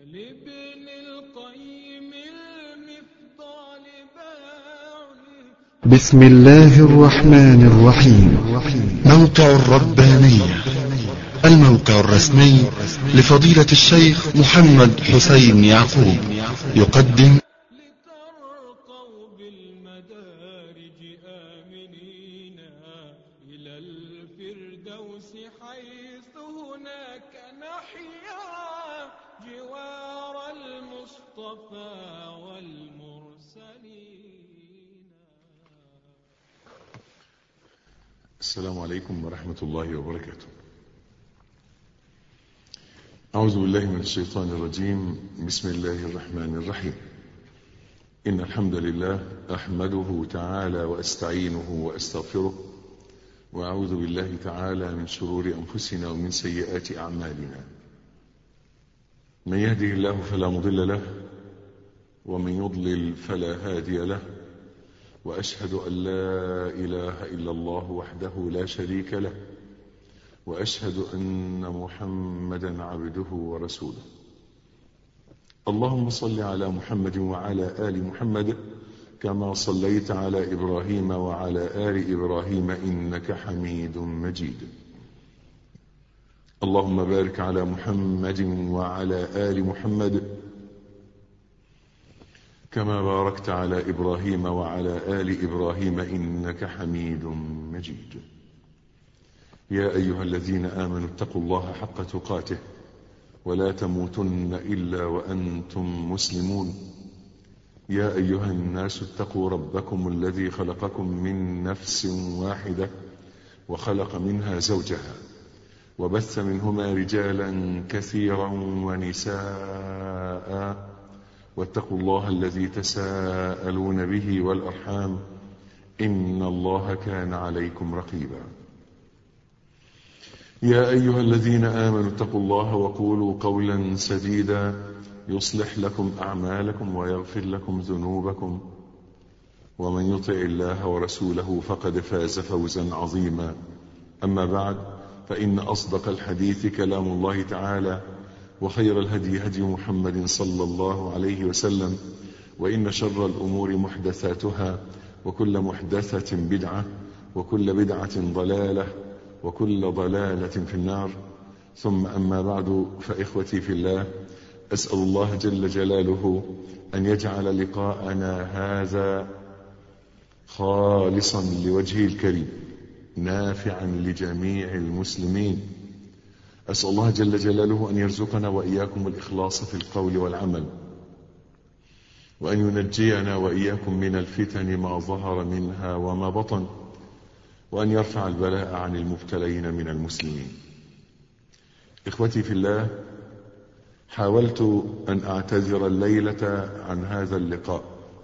لابن القيم المفضال باع. بسم الله الرحمن الرحيم. موقع الربانية، الموقع الرسمي لفضيلة الشيخ محمد حسين يعقوب، يقدم لترقوا بالمدارج آمنين إلى الفردوس حيث هناك نحيا جوار المصطفى والمرسلين. السلام عليكم ورحمة الله وبركاته. أعوذ بالله من الشيطان الرجيم. بسم الله الرحمن الرحيم. إن الحمد لله أحمده تعالى وأستعينه وأستغفره، وأعوذ بالله تعالى من شرور أنفسنا ومن سيئات أعمالنا. من يهده الله فلا مضل له، ومن يضلل فلا هادي له، وأشهد أن لا إله إلا الله وحده لا شريك له، وأشهد أن محمدا عبده ورسوله. اللهم صل على محمد وعلى آل محمد كما صليت على إبراهيم وعلى آل إبراهيم إنك حميد مجيد. اللهم بارك على محمد وعلى آل محمد كما باركت على إبراهيم وعلى آل إبراهيم إنك حميد مجيد. يا أيها الذين آمنوا اتقوا الله حق تقاته ولا تموتن إلا وأنتم مسلمون. يا أيها الناس اتقوا ربكم الذي خلقكم من نفس واحدة وخلق منها زوجها وبث منهما رجالا كثيرا ونساء، واتقوا الله الذي تساءلون به والأرحام إن الله كان عليكم رقيبا. يا أيها الذين آمنوا اتقوا الله وقولوا قولا سديدا يصلح لكم أعمالكم ويغفر لكم ذنوبكم، ومن يطع الله ورسوله فقد فاز فوزا عظيما. أما بعد، فإن أصدق الحديث كلام الله تعالى، وخير الهدي هدي محمد صلى الله عليه وسلم، وإن شر الأمور محدثاتها، وكل محدثة بدعة، وكل بدعة ضلالة، وكل ضلالة في النار. ثم أما بعد، فإخوتي في الله، أسأل الله جل جلاله أن يجعل لقاءنا هذا خالصا لوجهه الكريم نافعا لجميع المسلمين. أسأل الله جل جلاله أن يرزقنا وإياكم الإخلاص في القول والعمل، وأن ينجينا وإياكم من الفتن ما ظهر منها وما بطن، وأن يرفع البلاء عن المبتلين من المسلمين. إخوتي في الله، حاولت أن أعتذر الليلة عن هذا اللقاء،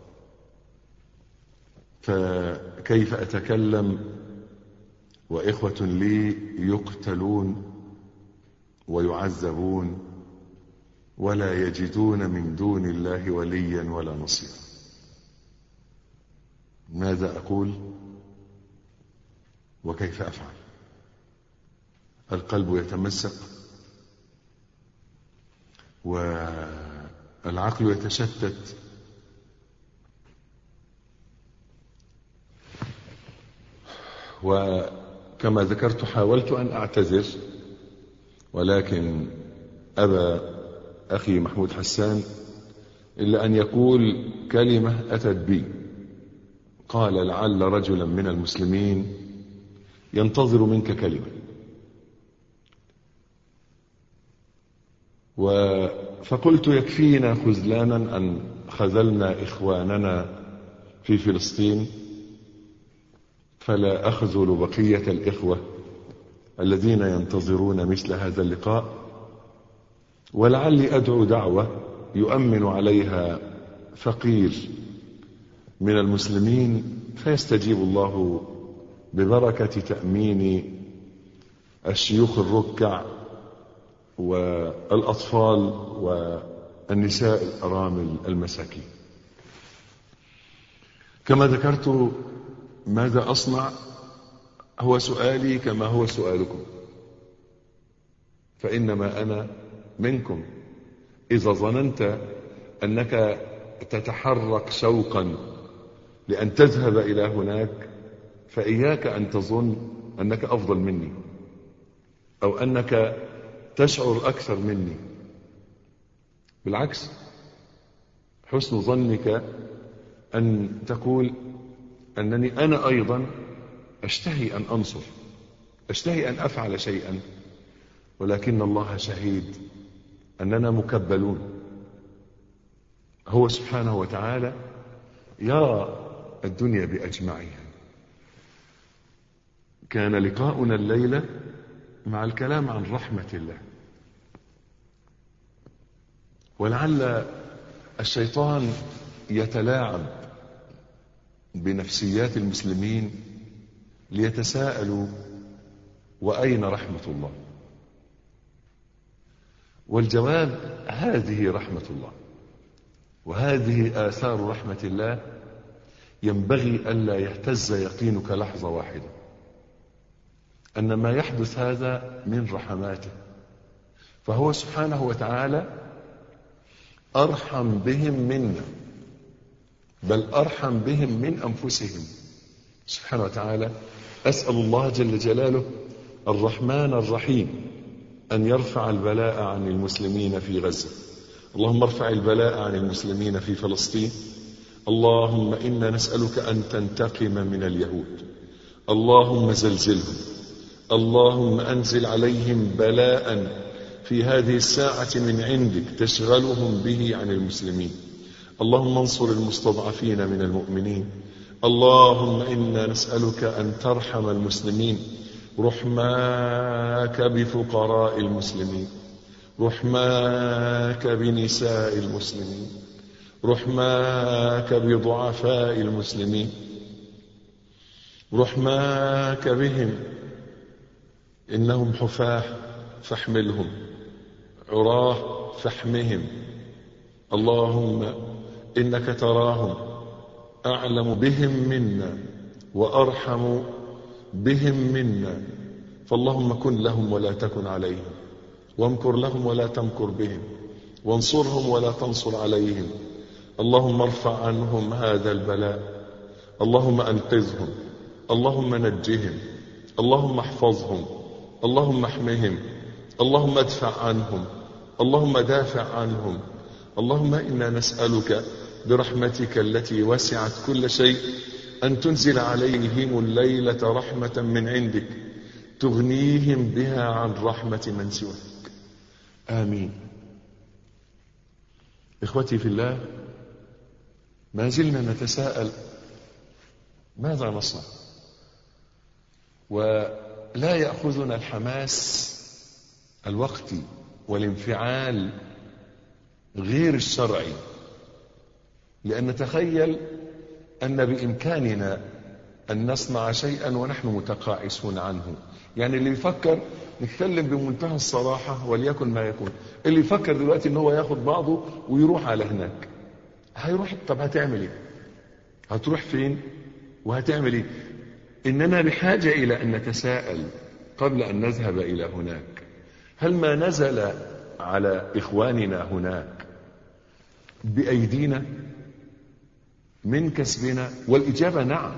فكيف أتكلم وإخوة لي يقتلون ويعذبون ولا يجدون من دون الله وليا ولا نصيرا؟ ماذا أقول وكيف أفعل؟ القلب يتمزق والعقل يتشتت، وكما ذكرت حاولت أن أعتذر، ولكن أبى أخي محمود حسان إلا أن يقول كلمة أتت بي. قال: لعل رجلا من المسلمين ينتظر منك كلمة. فقلت: يكفينا خذلانا أن خذلنا إخواننا في فلسطين، فلا أخذل بقية الإخوة الذين ينتظرون مثل هذا اللقاء، ولعلي أدعو دعوة يؤمن عليها فقير من المسلمين، فيستجيب الله ببركة تأمين الشيوخ الركع والأطفال والنساء الأرامل المساكين. كما ذكرت، ماذا أصنع هو سؤالي كما هو سؤالكم، فإنما أنا منكم إذا ظننت أنك تتحرك شوقا لأن تذهب إلى هناك فإياك أن تظن أنك أفضل مني أو أنك تشعر أكثر مني. بالعكس، حسن ظنك أن تقول أنني أنا أيضا أشتهي أن أنصر، أشتهي أن أفعل شيئا، ولكن الله شهيد أننا مكبلون. هو سبحانه وتعالى يرى الدنيا بأجمعها. كان لقاؤنا الليلة مع الكلام عن رحمة الله، ولعل الشيطان يتلاعب بنفسيات المسلمين ليتساءلوا وأين رحمة الله؟ والجواب هذه رحمة الله، وهذه آثار رحمة الله ينبغي ألا يهتز يقينك لحظة واحدة أن ما يحدث هذا من رحماته. فهو سبحانه وتعالى أرحم بهم منا، بل أرحم بهم من أنفسهم سبحانه وتعالى. أسأل الله جل جلاله الرحمن الرحيم أن يرفع البلاء عن المسلمين في غزة. اللهم ارفع البلاء عن المسلمين في فلسطين. اللهم إنا نسألك أن تنتقم من اليهود. اللهم زلزلهم. اللهم أنزل عليهم بلاء في هذه الساعة من عندك تشغلهم به عن المسلمين. اللهم انصر المستضعفين من المؤمنين. اللهم إنا نسألك أن ترحم المسلمين، رحماك بفقراء المسلمين، رحماك بنساء المسلمين، رحماك بضعفاء المسلمين، رحماك بهم، إنهم حفاة فاحملهم، عراه فاحمهم. اللهم إنك تراهم أعلم بهم منا وأرحم بهم منا، فاللهم كن لهم ولا تكن عليهم، وامكر لهم ولا تمكر بهم، وانصرهم ولا تنصر عليهم. اللهم ارفع عنهم هذا البلاء، اللهم أنقذهم، اللهم نجهم، اللهم احفظهم، اللهم احمهم، اللهم ادفع عنهم، اللهم دافع عنهم. اللهم إنا نسألك برحمتك التي وسعت كل شيء أن تنزل عليهم الليلة رحمة من عندك تغنيهم بها عن رحمة من سواك. آمين. إخوتي في الله، ما زلنا نتساءل ماذا نصنع، ولا يأخذنا الحماس الوقتي والانفعال غير الشرعي، لأن نتخيل أن بإمكاننا أن نصنع شيئا ونحن متقاعسون عنه. يعني اللي يفكر، نتكلم بمنتهى الصراحة وليكن ما يكون، اللي يفكر دلوقتي ان هو ياخد بعضه ويروح على هناك، هيروح. طب هتعمل ايه؟ هتروح فين وهتعمل ايه؟ اننا بحاجة الى ان نتساءل قبل ان نذهب الى هناك، هل ما نزل على اخواننا هناك بايدينا من كسبنا؟ والإجابة نعم،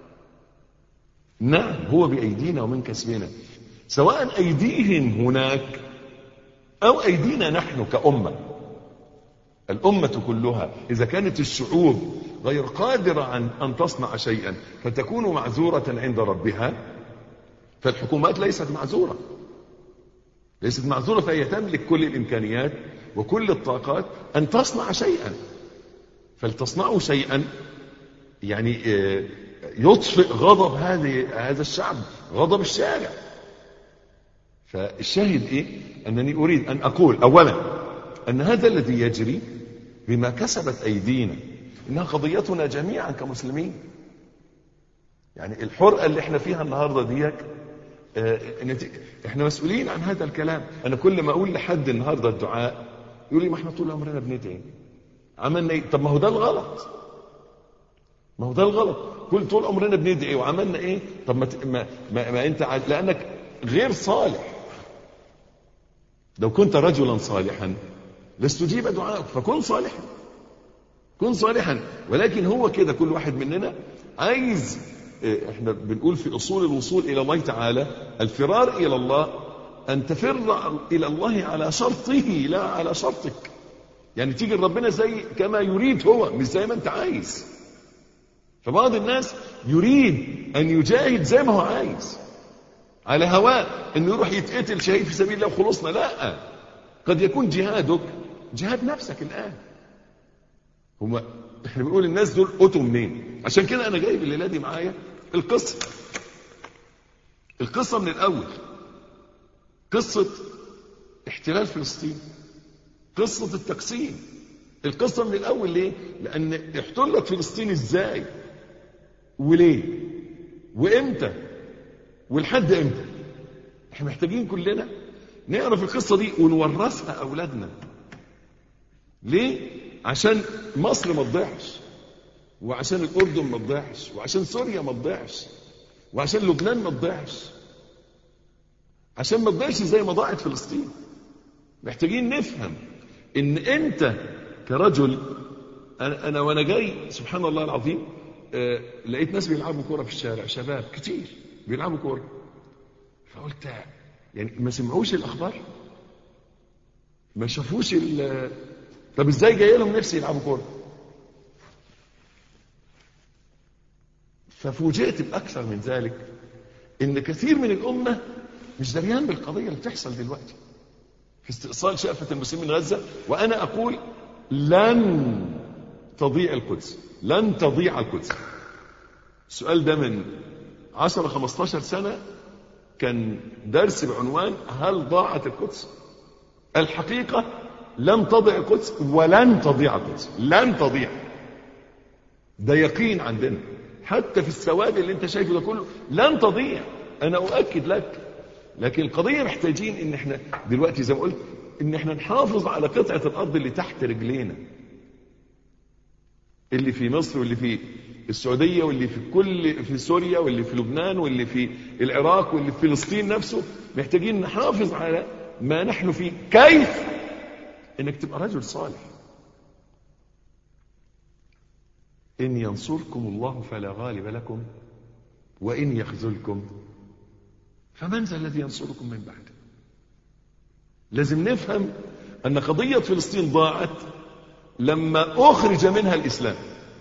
نعم، هو بأيدينا ومن كسبنا، سواء أيديهم هناك أو أيدينا نحن كأمة. الأمة كلها إذا كانت الشعوب غير قادرة عن أن تصنع شيئا فتكون معذورة عند ربها، فالحكومات ليست معذورة، ليست معذورة، فهي تملك كل الإمكانيات وكل الطاقات أن تصنع شيئا. فلتصنعوا شيئا يعني يطفئ غضب هذا الشعب، غضب الشارع. فالشاهد ايه؟ انني اريد ان اقول اولا ان هذا الذي يجري بما كسبت ايدينا انها قضيتنا جميعا كمسلمين. يعني الحرقة اللي احنا فيها النهاردة ديك احنا مسؤولين عن هذا الكلام. انا كل ما اقول لحد النهاردة الدعاء يقول لي ما احنا طول عمرنا بندعي، عملنا ايه؟ طب ما هو ده الغلط، ما هو ده الغلط. طول عمرنا بندعي وعملنا ايه؟ طب ما انت لانك غير صالح. لو كنت رجلا صالحا لاستجيب دعاءك. فكن صالحا، كن صالحا. ولكن هو كده كل واحد مننا عايز، احنا بنقول في اصول الوصول الى الله تعالى الفرار الى الله ان تفر الى الله على شرطه لا على شرطك. يعني تيجي لربنا زي كما يريد هو، مش زي ما انت عايز. فبعض الناس يريد ان يجاهد زي ما هو عايز على هواه، انه يروح يتقتل شهيد في سبيل الله وخلصنا. لا، قد يكون جهادك جهاد نفسك الان. احنا بنقول الناس دول قتوا منين؟ عشان كده انا جايب الليله دي معايا القصه من الاول، قصه احتلال فلسطين، قصه التقسيم، القصه من الاول. ليه؟ لان احتلت فلسطين ازاي وليه وامتى ولحد امتى. احنا محتاجين كلنا نعرف القصه دي ونورثها اولادنا. ليه؟ عشان مصر ما تضيعش، وعشان الاردن ما تضيعش، وعشان سوريا ما تضيعش، وعشان لبنان ما تضيعش، عشان ما تضيعش زي ما ضاعت فلسطين. محتاجين نفهم ان انت كرجل، انا وانا جاي سبحان الله العظيم لقيت ناس بيلعبوا كوره في الشارع، شباب كتير بيلعبوا كوره. فقلت يعني ما سمعوش الاخبار؟ ما شافوش طب ازاي جاي لهم نفسي يلعبوا كوره؟ ففوجئت باكثر من ذلك، ان كثير من الامه مش دريان بالقضيه اللي بتحصل دلوقتي في استئصال شأفة المسلمين من غزه. وانا اقول لن تضيع القدس، لن تضيع القدس. السؤال ده من 10-15 سنه كان درس بعنوان هل ضاعت القدس؟ الحقيقه لم تضيع القدس ولن تضيع القدس، لن تضيع. ده يقين عندنا، حتى في السواد اللي انت شايفه ده كله لن تضيع، انا اؤكد لك. لكن القضيه محتاجين ان احنا دلوقتي زي ما قلت ان احنا نحافظ على قطعه الارض اللي تحت رجلينا، اللي في مصر واللي في السعوديه واللي في سوريا واللي في لبنان واللي في العراق واللي في فلسطين نفسه. محتاجين نحافظ على ما نحن فيه. كيف؟ انك تبقى رجل صالح. ان ينصركم الله فلا غالب لكم وان يخذلكم فمن ذا الذي ينصركم من بعده. لازم نفهم ان قضيه فلسطين ضاعت لما اخرج منها الاسلام،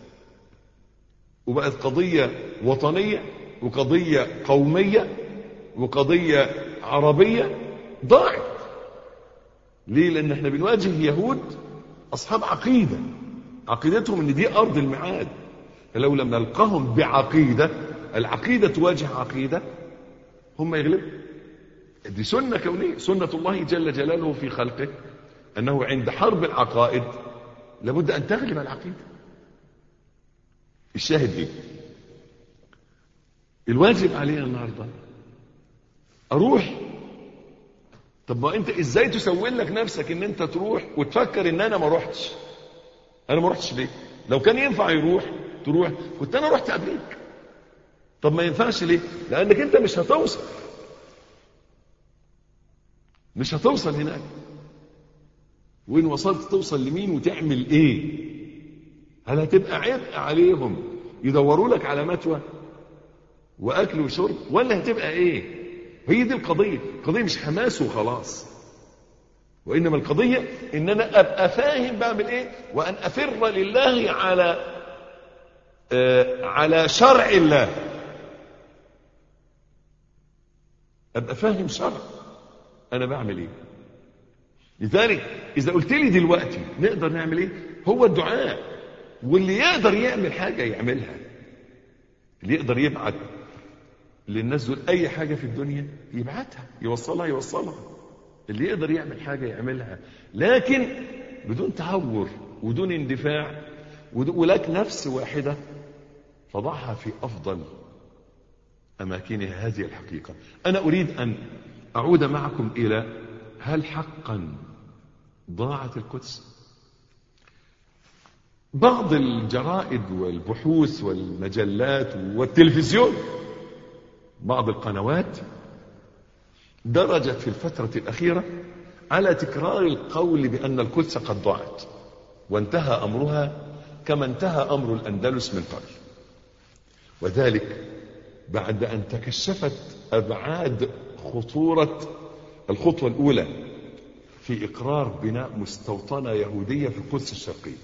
وبقت قضيه وطنيه وقضيه قوميه وقضيه عربيه. ضاعت ليه؟ لان احنا بنواجه يهود اصحاب عقيده، عقيدتهم ان دي ارض الميعاد. فلو لم نلقاهم بعقيده، العقيده تواجه عقيده، هم يغلبوا. دي سنه كونيه، سنه الله جل جلاله في خلقه، انه عند حرب العقائد لابد ان تغلب العقيده. الشاهد ايه؟ الواجب علينا النهارده اروح. طب ما انت ازاي تسول لك نفسك ان انت تروح وتفكر ان انا ما روحتش؟ انا ما روحتش ليه؟ لو كان ينفع تروح كنت انا رحت قبليك. طب ما ينفعش ليه؟ لانك انت مش هتوصل هناك. وين وصلت توصل لمين وتعمل ايه؟ هل هتبقى عبء عليهم يدوروا لك على متوى واكل وشرب، ولا هتبقى ايه؟ هي دي القضيه. القضيه مش حماس وخلاص، وانما القضيه ان انا ابقى فاهم بعمل ايه، وان افر لله على شرع الله. ابقى فاهم شرع انا بعمل ايه. لذلك اذا قلت لي دلوقتي نقدر نعمل ايه، هو الدعاء. واللي يقدر يعمل حاجه يعملها، اللي يقدر يبعت للناس دول اي حاجه في الدنيا يبعتها، يوصلها. اللي يقدر يعمل حاجه يعملها، لكن بدون تهور ودون اندفاع، ولك نفس واحده فضعها في افضل اماكنها. هذه الحقيقه. انا اريد ان اعود معكم الى هل حقا ضاعت القدس؟ بعض الجرائد والبحوث والمجلات والتلفزيون، بعض القنوات درجت في الفترة الأخيرة على تكرار القول بأن القدس قد ضاعت وانتهى أمرها كما انتهى أمر الأندلس من قبل، وذلك بعد أن تكشفت أبعاد خطورة الخطوة الأولى في إقرار بناء مستوطنة يهودية في القدس الشرقية.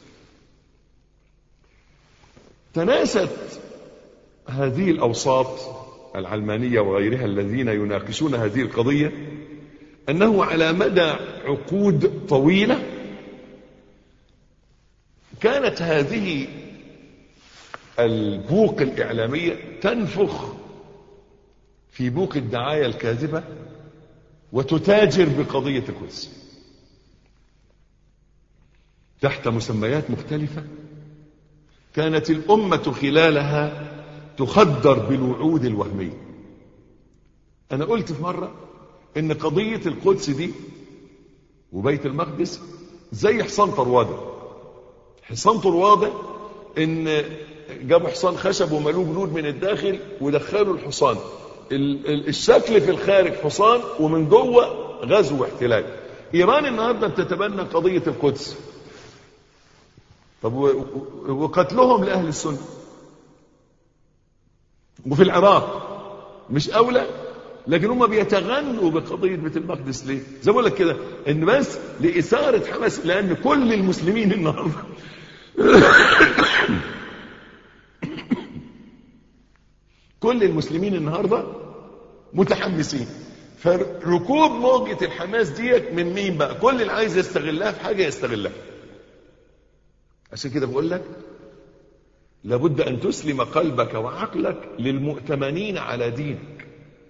تناست هذه الأوساط العلمانية وغيرها الذين يناقشون هذه القضية أنه على مدى عقود طويلة كانت هذه البوق الإعلامية تنفخ في بوق الدعاية الكاذبة وتتاجر بقضية القدس تحت مسميات مختلفة. كانت الأمة خلالها تخدر بالوعود الوهمية. أنا قلت في مرة إن قضية القدس دي وبيت المقدس زي حصان طروادة. حصان طروادة إن جابوا حصان خشب وملوه جلود من الداخل ودخلوا الحصان، الشكل في الخارج حصان ومن جوه غزو واحتلال. إيران النهارده بتتبنى قضية القدس، طب وقتلهم لأهل السنة، وفي العراق مش أولى، لكن هم بيتغنوا بقضية بيت المقدس ليه؟ زي ما بقول لك كده إن بس لإثارة حماس، لأن كل المسلمين النهارده كل المسلمين النهارده متحمسين، فركوب موجة الحماس ديت من مين بقى؟ كل اللي عايز يستغلها في حاجة يستغلها. عشان كده بقول لك لابد أن تسلم قلبك وعقلك للمؤتمنين على دينك.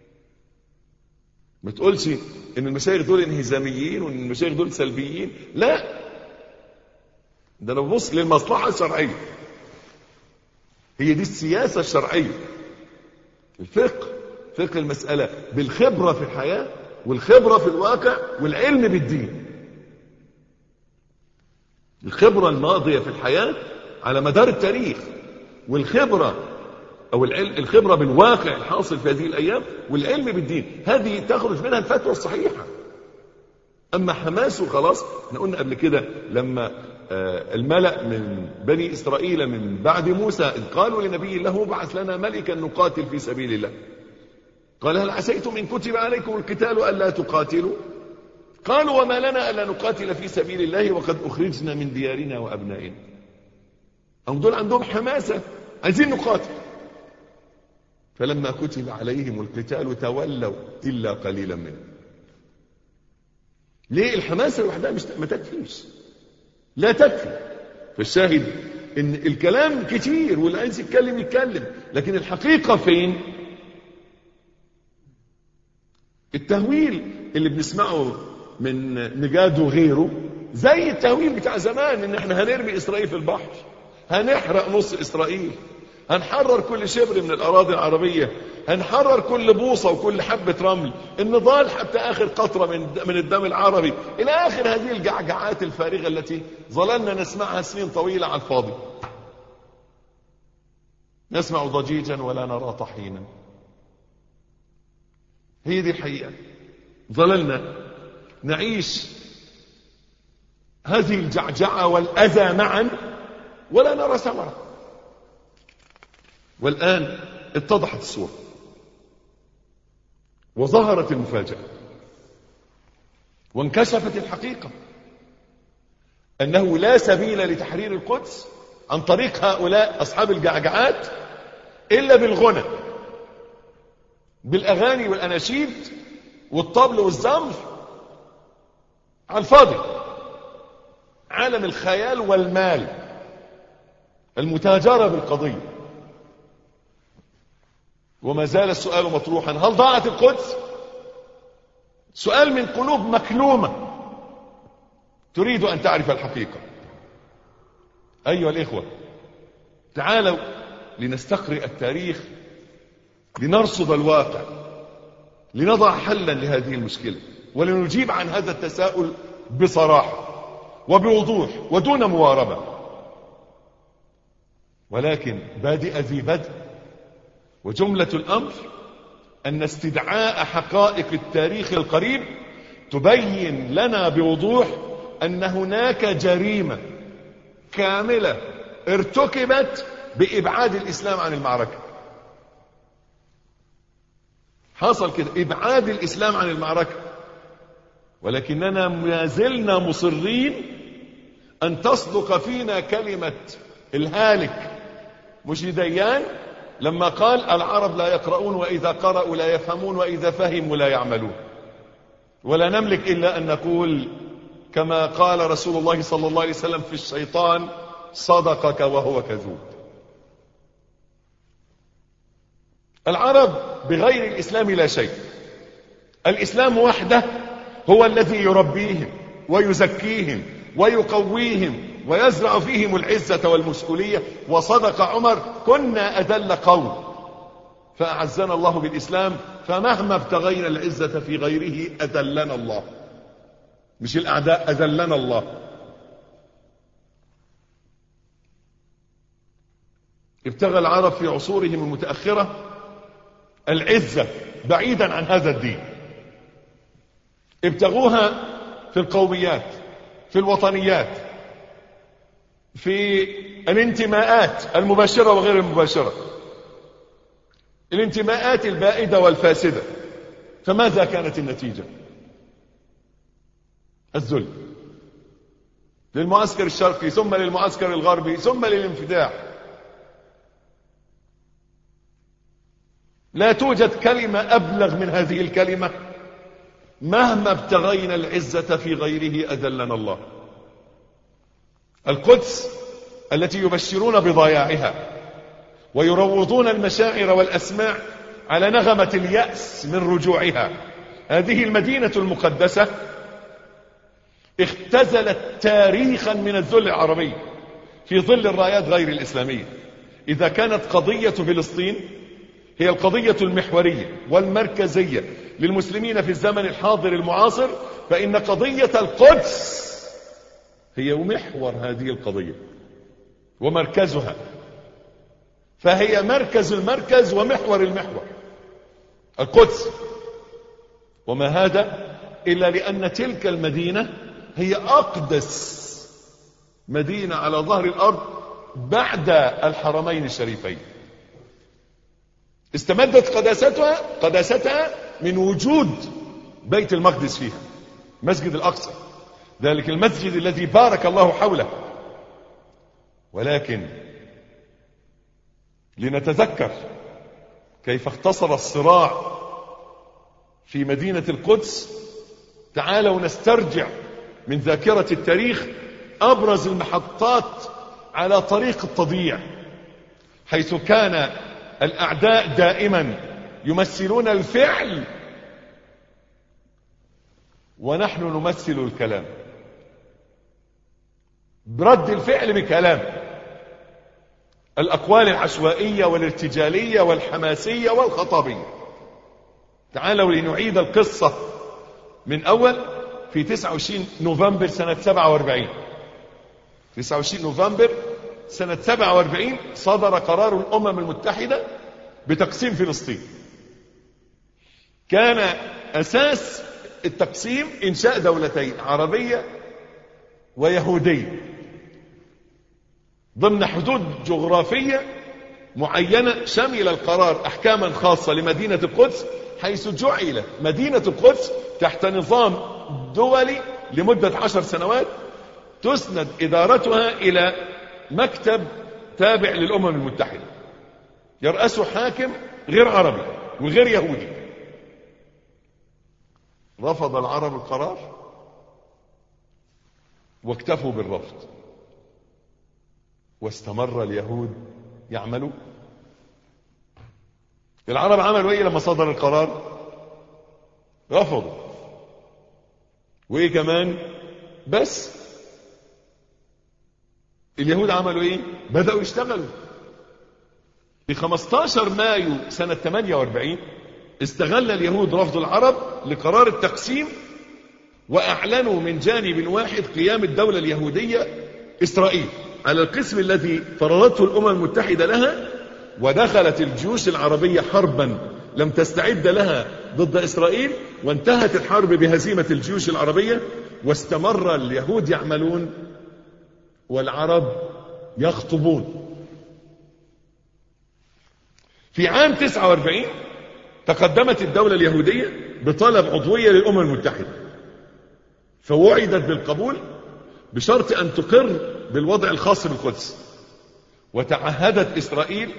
ما تقولش إن المشايخ دول انهزاميين وإن المشايخ دول سلبيين، لا، ده أنا ببص للمصلحة الشرعية، هي دي السياسة الشرعية. فقه المسألة بالخبرة في الحياة والخبرة في الواقع والعلم بالدين. الخبرة الماضية في الحياة على مدار التاريخ، والخبرة أو الخبرة بالواقع الحاصل في هذه الأيام، والعلم بالدين، هذه تخرج منها الفتوى الصحيحة. أما حماس وخلاص، احنا قلنا قبل كده لما الملأ من بني إسرائيل من بعد موسى إذ قالوا لنبي الله ابعث لنا ملكا نقاتل في سبيل الله، قال هل عسيتم إن كتب عليكم القتال ألا تقاتلوا؟ قالوا وما لنا ألا نقاتل في سبيل الله وقد أخرجنا من ديارنا وأبنائنا. هم دول عندهم حماسة، عايزين نقاتل. فلما كتب عليهم القتال تولوا إلا قليلا منهم. ليه؟ الحماسة لوحدها ما تكفيش، لا تكفي. فالشاهد ان الكلام كتير واللي عايز يتكلم يتكلم، لكن الحقيقة فين؟ التهويل اللي بنسمعه من نجاد وغيره زي التهويل بتاع زمان، ان احنا هنرمي اسرائيل في البحر، هنحرق نص اسرائيل، هنحرر كل شبر من الاراضي العربية، هنحرر كل بوصة وكل حبة رمل، النضال حتى اخر قطرة من الدم العربي، الى اخر هذه الجعجعات الفارغة التي ظللنا نسمعها سنين طويلة على الفاضي. نسمع ضجيجا ولا نرى طحينا. هي دي الحقيقة. ظللنا نعيش هذه الجعجعة والأذى معا ولا نرى ثمرة. والآن اتضحت الصورة وظهرت المفاجأة وانكشفت الحقيقة أنه لا سبيل لتحرير القدس عن طريق هؤلاء أصحاب الجعجعات إلا بالغنى، بالأغاني والأناشيد والطبل والزمر على الفاضي. عالم الخيال والمال، المتاجرة بالقضية. وما زال السؤال مطروحا، هل ضاعت القدس؟ سؤال من قلوب مكلومة تريد أن تعرف الحقيقة. أيها الإخوة، تعالوا لنستقرئ التاريخ، لنرصد الواقع، لنضع حلا لهذه المشكلة، ولنجيب عن هذا التساؤل بصراحة وبوضوح ودون مواربة. ولكن بادئ ذي بدء، وجملة الأمر أن استدعاء حقائق التاريخ القريب تبين لنا بوضوح أن هناك جريمة كاملة ارتكبت بإبعاد الإسلام عن المعركة. حصل كده إبعاد الإسلام عن المعركة، ولكننا ما زلنا مصرين أن تصدق فينا كلمة الهالك مجدي ديان لما قال العرب لا يقرؤون وإذا قرأوا لا يفهمون وإذا فهموا لا يعملون. ولا نملك إلا أن نقول كما قال رسول الله صلى الله عليه وسلم في الشيطان صدقك وهو كذوب. العرب بغير الإسلام لا شيء. الإسلام وحده هو الذي يربيهم ويزكيهم ويقويهم ويزرع فيهم العزة والمسؤولية. وصدق عمر كنا أذل قوم فأعزنا الله بالإسلام، فمهما ابتغينا العزة في غيره أذلنا الله، مش الأعداء، أذلنا الله. ابتغى العرب في عصورهم المتأخرة العزة بعيدا عن هذا الدين، ابتغوها في القوميات، في الوطنيات، في الانتماءات المباشرة وغير المباشرة، الانتماءات البائدة والفاسدة. فماذا كانت النتيجة؟ الذل للمعسكر الشرقي ثم للمعسكر الغربي ثم للانفتاح. لا توجد كلمة أبلغ من هذه الكلمة: مهما ابتغينا العزة في غيره أذلنا الله. القدس التي يبشرون بضياعها ويروضون المشاعر والأسماع على نغمة اليأس من رجوعها، هذه المدينة المقدسة اختزلت تاريخا من الذل العربي في ظل الرايات غير الإسلامية. إذا كانت قضية فلسطين هي القضية المحورية والمركزية للمسلمين في الزمن الحاضر المعاصر، فإن قضية القدس هي محور هذه القضية ومركزها، فهي مركز المركز ومحور المحور القدس. وما هذا إلا لأن تلك المدينة هي أقدس مدينة على ظهر الأرض بعد الحرمين الشريفين. استمدت قداستها من وجود بيت المقدس فيها، مسجد الأقصى، ذلك المسجد الذي بارك الله حوله. ولكن لنتذكر كيف اختصر الصراع في مدينة القدس، تعالوا نسترجع من ذاكرة التاريخ أبرز المحطات على طريق التضييع، حيث كان الأعداء دائما يمثلون الفعل ونحن نمثل الكلام، برد الفعل بكلام، الأقوال العشوائية والارتجالية والحماسية والخطابية. تعالوا لنعيد القصة من أول. في 29 نوفمبر سنة 47، 29 نوفمبر سنة 47 صدر قرار الأمم المتحدة بتقسيم فلسطين. كان أساس التقسيم إنشاء دولتين، عربية ويهودية، ضمن حدود جغرافية معينة. شمل القرار أحكاما خاصة لمدينة القدس، حيث جعلت مدينة القدس تحت نظام دولي لمدة 10 سنوات، تسند إدارتها إلى مكتب تابع للأمم المتحدة يرأسه حاكم غير عربي وغير يهودي. رفض العرب القرار واكتفوا بالرفض، واستمر اليهود يعملوا. العرب عملوا ايه لما صدر القرار؟ رفضوا. وايه كمان؟ بس اليهود عملوا ايه؟ بدأوا يشتغلوا. في 15 مايو سنة 48 استغل اليهود رفض العرب لقرار التقسيم، واعلنوا من جانب واحد قيام الدولة اليهودية إسرائيل على القسم الذي فرضته الأمم المتحدة لها. ودخلت الجيوش العربية حربا لم تستعد لها ضد إسرائيل، وانتهت الحرب بهزيمة الجيوش العربية، واستمر اليهود يعملون والعرب يخطبون. في عام 49 تقدمت الدولة اليهودية بطلب عضوية للأمم المتحدة، فوعدت بالقبول بشرط أن تقر بالوضع الخاص بالقدس، وتعهدت إسرائيل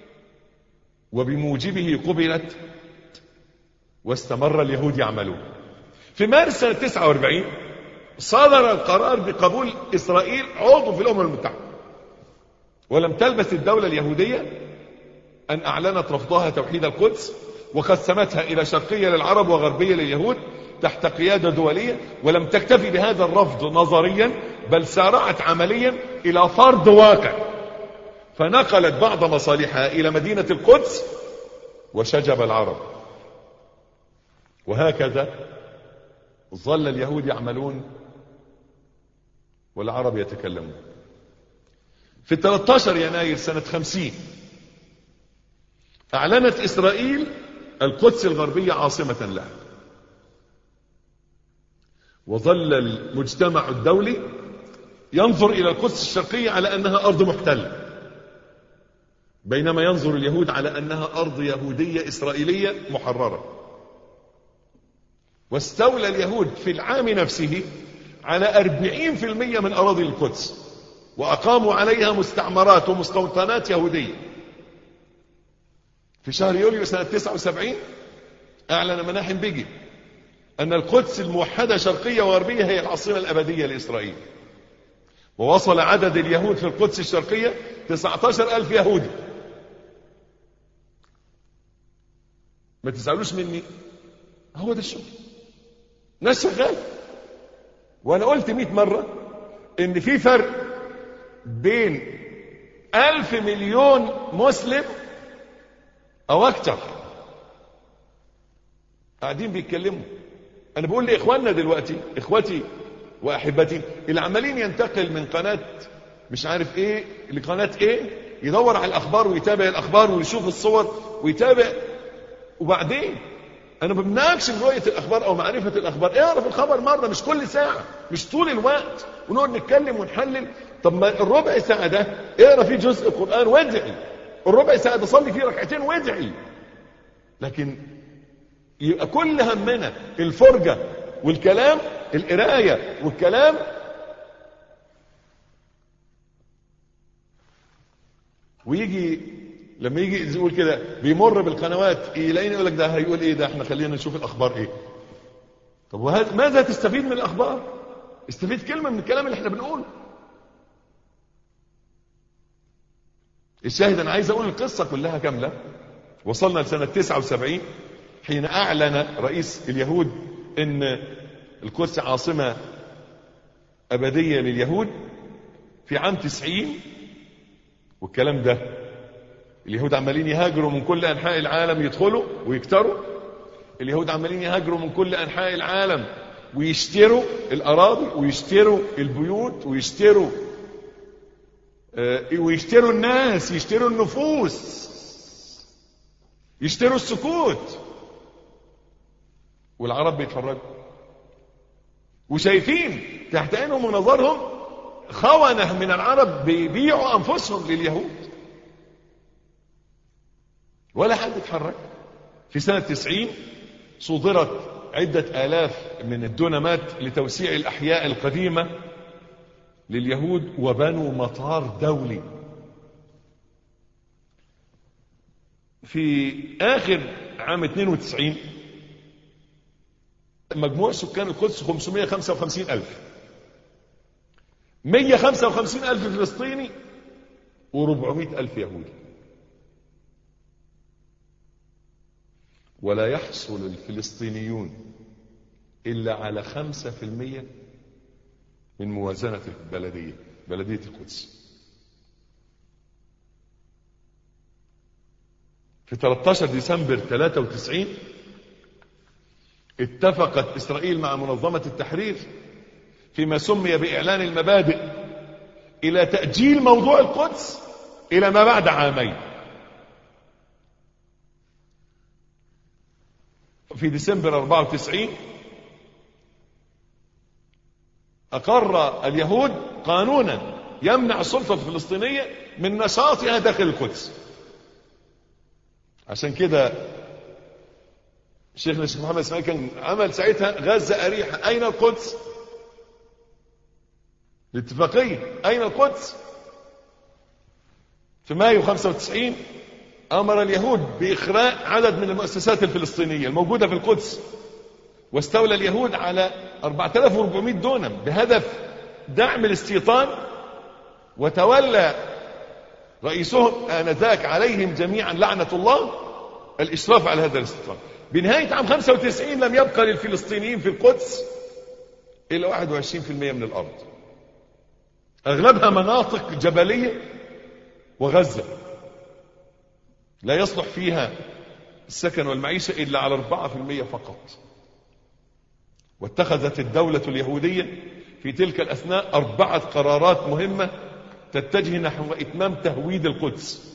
وبموجبه قبلت، واستمر اليهود يعملون. في مارس سنة 49 صدر القرار بقبول إسرائيل عضو في الأمم المتحدة، ولم تلبث الدولة اليهودية أن أعلنت رفضها توحيد القدس، وقسمتها إلى شرقية للعرب وغربية لليهود تحت قيادة دولية. ولم تكتفي بهذا الرفض نظريا، بل سارعت عمليا إلى فرض واقع، فنقلت بعض مصالحها إلى مدينة القدس وشجب العرب. وهكذا ظل اليهود يعملون والعرب يتكلمون. في 13 يناير سنة 50 أعلنت إسرائيل القدس الغربية عاصمة لها، وظل المجتمع الدولي ينظر إلى القدس الشرقية على أنها أرض محتلة، بينما ينظر اليهود على أنها أرض يهودية إسرائيلية محررة. واستولى اليهود في العام نفسه على 40% من أراضي القدس، وأقاموا عليها مستعمرات ومستوطنات يهودية. في شهر يوليو سنة 79 أعلن مناحم بيجي أن القدس الموحدة شرقية وغربية هي العاصمة الأبدية لإسرائيل، ووصل عدد اليهود في القدس الشرقية 19,000 يهودي. ما تزعلوش مني، هو ده الشغل، ناس شغال. وانا قلت 100 مرة ان في فرق بين 1,000 مليون مسلم او اكتر قاعدين بيتكلموا. انا بقول لاخواننا دلوقتي، اخوتي واحبتي اللي عمالين ينتقل من قناة مش عارف ايه لقناة ايه، يدور على الاخبار ويتابع الاخبار ويشوف الصور ويتابع، وبعدين انا ما بمنعكش من رؤية الاخبار او معرفة الاخبار، اعرف الخبر مرة مش كل ساعة، مش طول الوقت ونقعد نتكلم ونحلل. طب ما الربع ساعة ده اقرا فيه جزء قرآن وادعي، الربع ساعة ده صلي فيه ركعتين وادعي. لكن يبقى كل همنا الفرجة والكلام، القراية والكلام. ويجي لما يجي يقول كده بيمر بالقنوات يلاقيني يقول لك ده هيقول ايه ده، احنا خلينا نشوف الاخبار ايه. طب ماذا تستفيد من الاخبار؟ استفيد كلمة من الكلام اللي احنا بنقوله. الشاهد انا عايز اقول القصة كلها كاملة. وصلنا لسنة 79 حين اعلن رئيس اليهود ان القدس عاصمة ابدية لليهود. في عام 90 والكلام ده اليهود عمالين يهاجروا من كل انحاء العالم، يدخلوا ويكتروا. اليهود عمالين يهاجروا من كل انحاء العالم ويشتروا الاراضي ويشتروا البيوت ويشتروا الناس، يشتروا النفوس، يشتروا السكوت. والعرب بيتفرجوا وشايفين تحت عينهم ونظرهم خونة من العرب بيبيعوا انفسهم لليهود، ولا حد اتحرك. في سنة 90 صدرت عدة آلاف من الدونمات لتوسيع الأحياء القديمة لليهود، وبنوا مطار دولي. في آخر عام 92 مجموع سكان القدس 555,000، 155,000 فلسطيني و400,000 يهودي. ولا يحصل الفلسطينيون إلا على 5% من موازنة بلدية القدس. في 13 ديسمبر 93 اتفقت إسرائيل مع منظمة التحرير فيما سمي بإعلان المبادئ إلى تأجيل موضوع القدس إلى ما بعد عامين. في ديسمبر 94 أقر اليهود قانونا يمنع السلطة الفلسطينية من نشاطها داخل القدس. عشان كده شيخنا الشيخ محمد اسماعيل كان عمل ساعتها غزة أريحة. أين القدس؟ الاتفاقية أين القدس؟ في مايو 95 أمر اليهود بإخراء عدد من المؤسسات الفلسطينية الموجودة في القدس، واستولى اليهود على 4400 دونم بهدف دعم الاستيطان، وتولى رئيسهم آنذاك عليهم جميعا لعنة الله الإشراف على هذا الاستيطان. بنهاية عام 95 لم يبقى للفلسطينيين في القدس إلا 21% من الأرض، أغلبها مناطق جبلية وغزة لا يصلح فيها السكن والمعيشة إلا على 4% فقط. واتخذت الدولة اليهودية في تلك الأثناء 4 قرارات مهمة تتجه نحو إتمام تهويد القدس: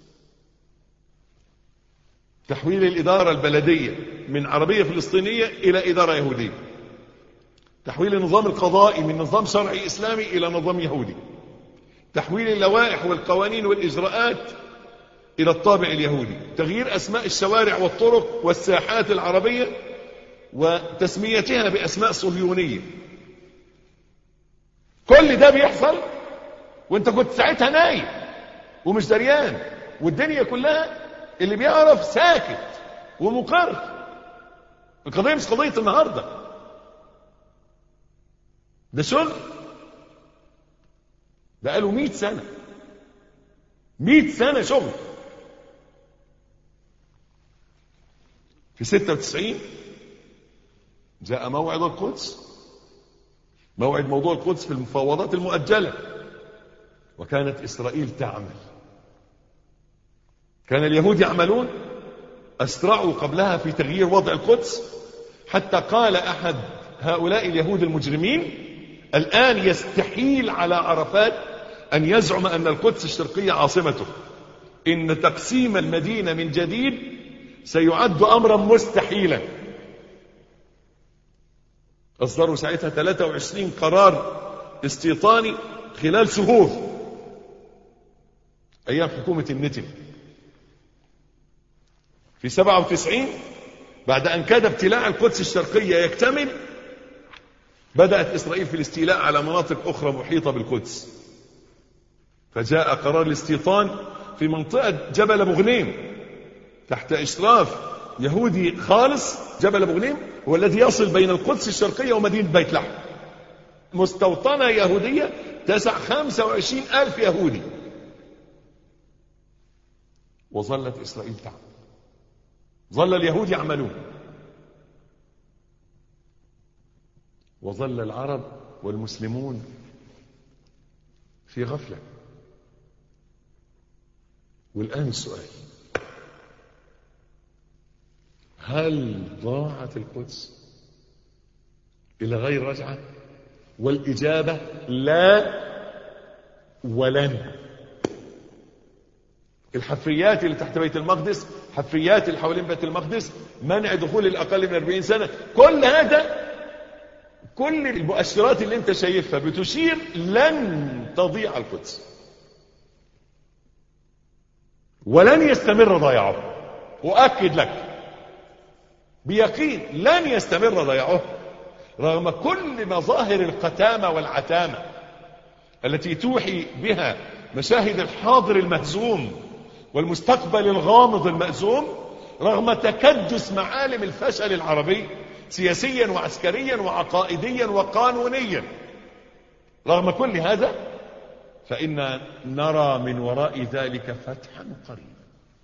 تحويل الإدارة البلدية من عربية فلسطينية إلى إدارة يهودية، تحويل النظام القضائي من نظام شرعي إسلامي إلى نظام يهودي، تحويل اللوائح والقوانين والإجراءات إلى الطابع اليهودي، تغيير أسماء الشوارع والطرق والساحات العربية وتسميتها بأسماء صهيونية. كل ده بيحصل وانت كنت ساعتها نايم ومش دريان، والدنيا كلها اللي بيعرف ساكت ومقر. القضية مش قضية النهاردة، ده شغل ده قالوا 100 سنة 100 سنة شغل. في 96 جاء موعد القدس، موعد موضوع القدس في المفاوضات المؤجلة، وكانت إسرائيل تعمل. كان اليهود يعملون، أسرعوا قبلها في تغيير وضع القدس، حتى قال أحد هؤلاء اليهود المجرمين: الآن يستحيل على عرفات أن يزعم أن القدس الشرقية عاصمته، إن تقسيم المدينة من جديد سيعد أمرا مستحيلا. أصدروا ساعتها 23 قرار استيطاني خلال شهور أيام حكومة النتن. في 97 بعد أن كاد ابتلاع القدس الشرقية يكتمل، بدأت إسرائيل في الاستيلاء على مناطق أخرى محيطة بالقدس، فجاء قرار الاستيطان في منطقة جبل أبو غنيم تحت إشراف يهودي خالص. جبل أبو غنيم هو الذي يصل بين القدس الشرقية ومدينة بيت لحم، مستوطنة يهودية تسع 25,000 يهودي. وظلت إسرائيل تعمل، ظل اليهود يعملون، وظل العرب والمسلمون في غفلة. والآن السؤال: هل ضاعت القدس إلى غير رجعة؟ والإجابة لا ولن. الحفريات اللي تحت بيت المقدس، حفريات اللي حوالين بيت المقدس، منع دخول الأقل من 40 سنة، كل هذا، كل المؤشرات اللي انت شايفها بتشير لن تضيع القدس، ولن يستمر ضياعه. أؤكد لك بيقين لن يستمر ضياعه، رغم كل مظاهر القتامة والعتامة التي توحي بها مشاهد الحاضر المهزوم والمستقبل الغامض المأزوم، رغم تكدس معالم الفشل العربي سياسيا وعسكريا وعقائديا وقانونيا. رغم كل هذا فإن نرى من وراء ذلك فتحا قريبا،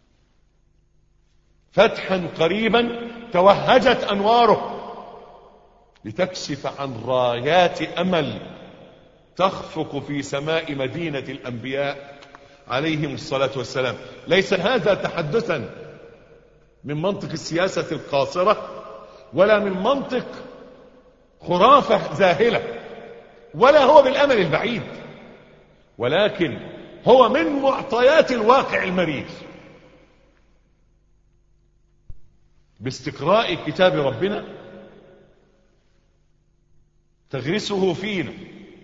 فتحا قريبا توهجت أنواره لتكشف عن رايات أمل تخفق في سماء مدينة الأنبياء عليهم الصلاة والسلام. ليس هذا تحدثا من منطق السياسة القاصرة، ولا من منطق خرافة ذاهلة، ولا هو بالأمل البعيد، ولكن هو من معطيات الواقع المرير. باستقراء كتاب ربنا تغرسه فينا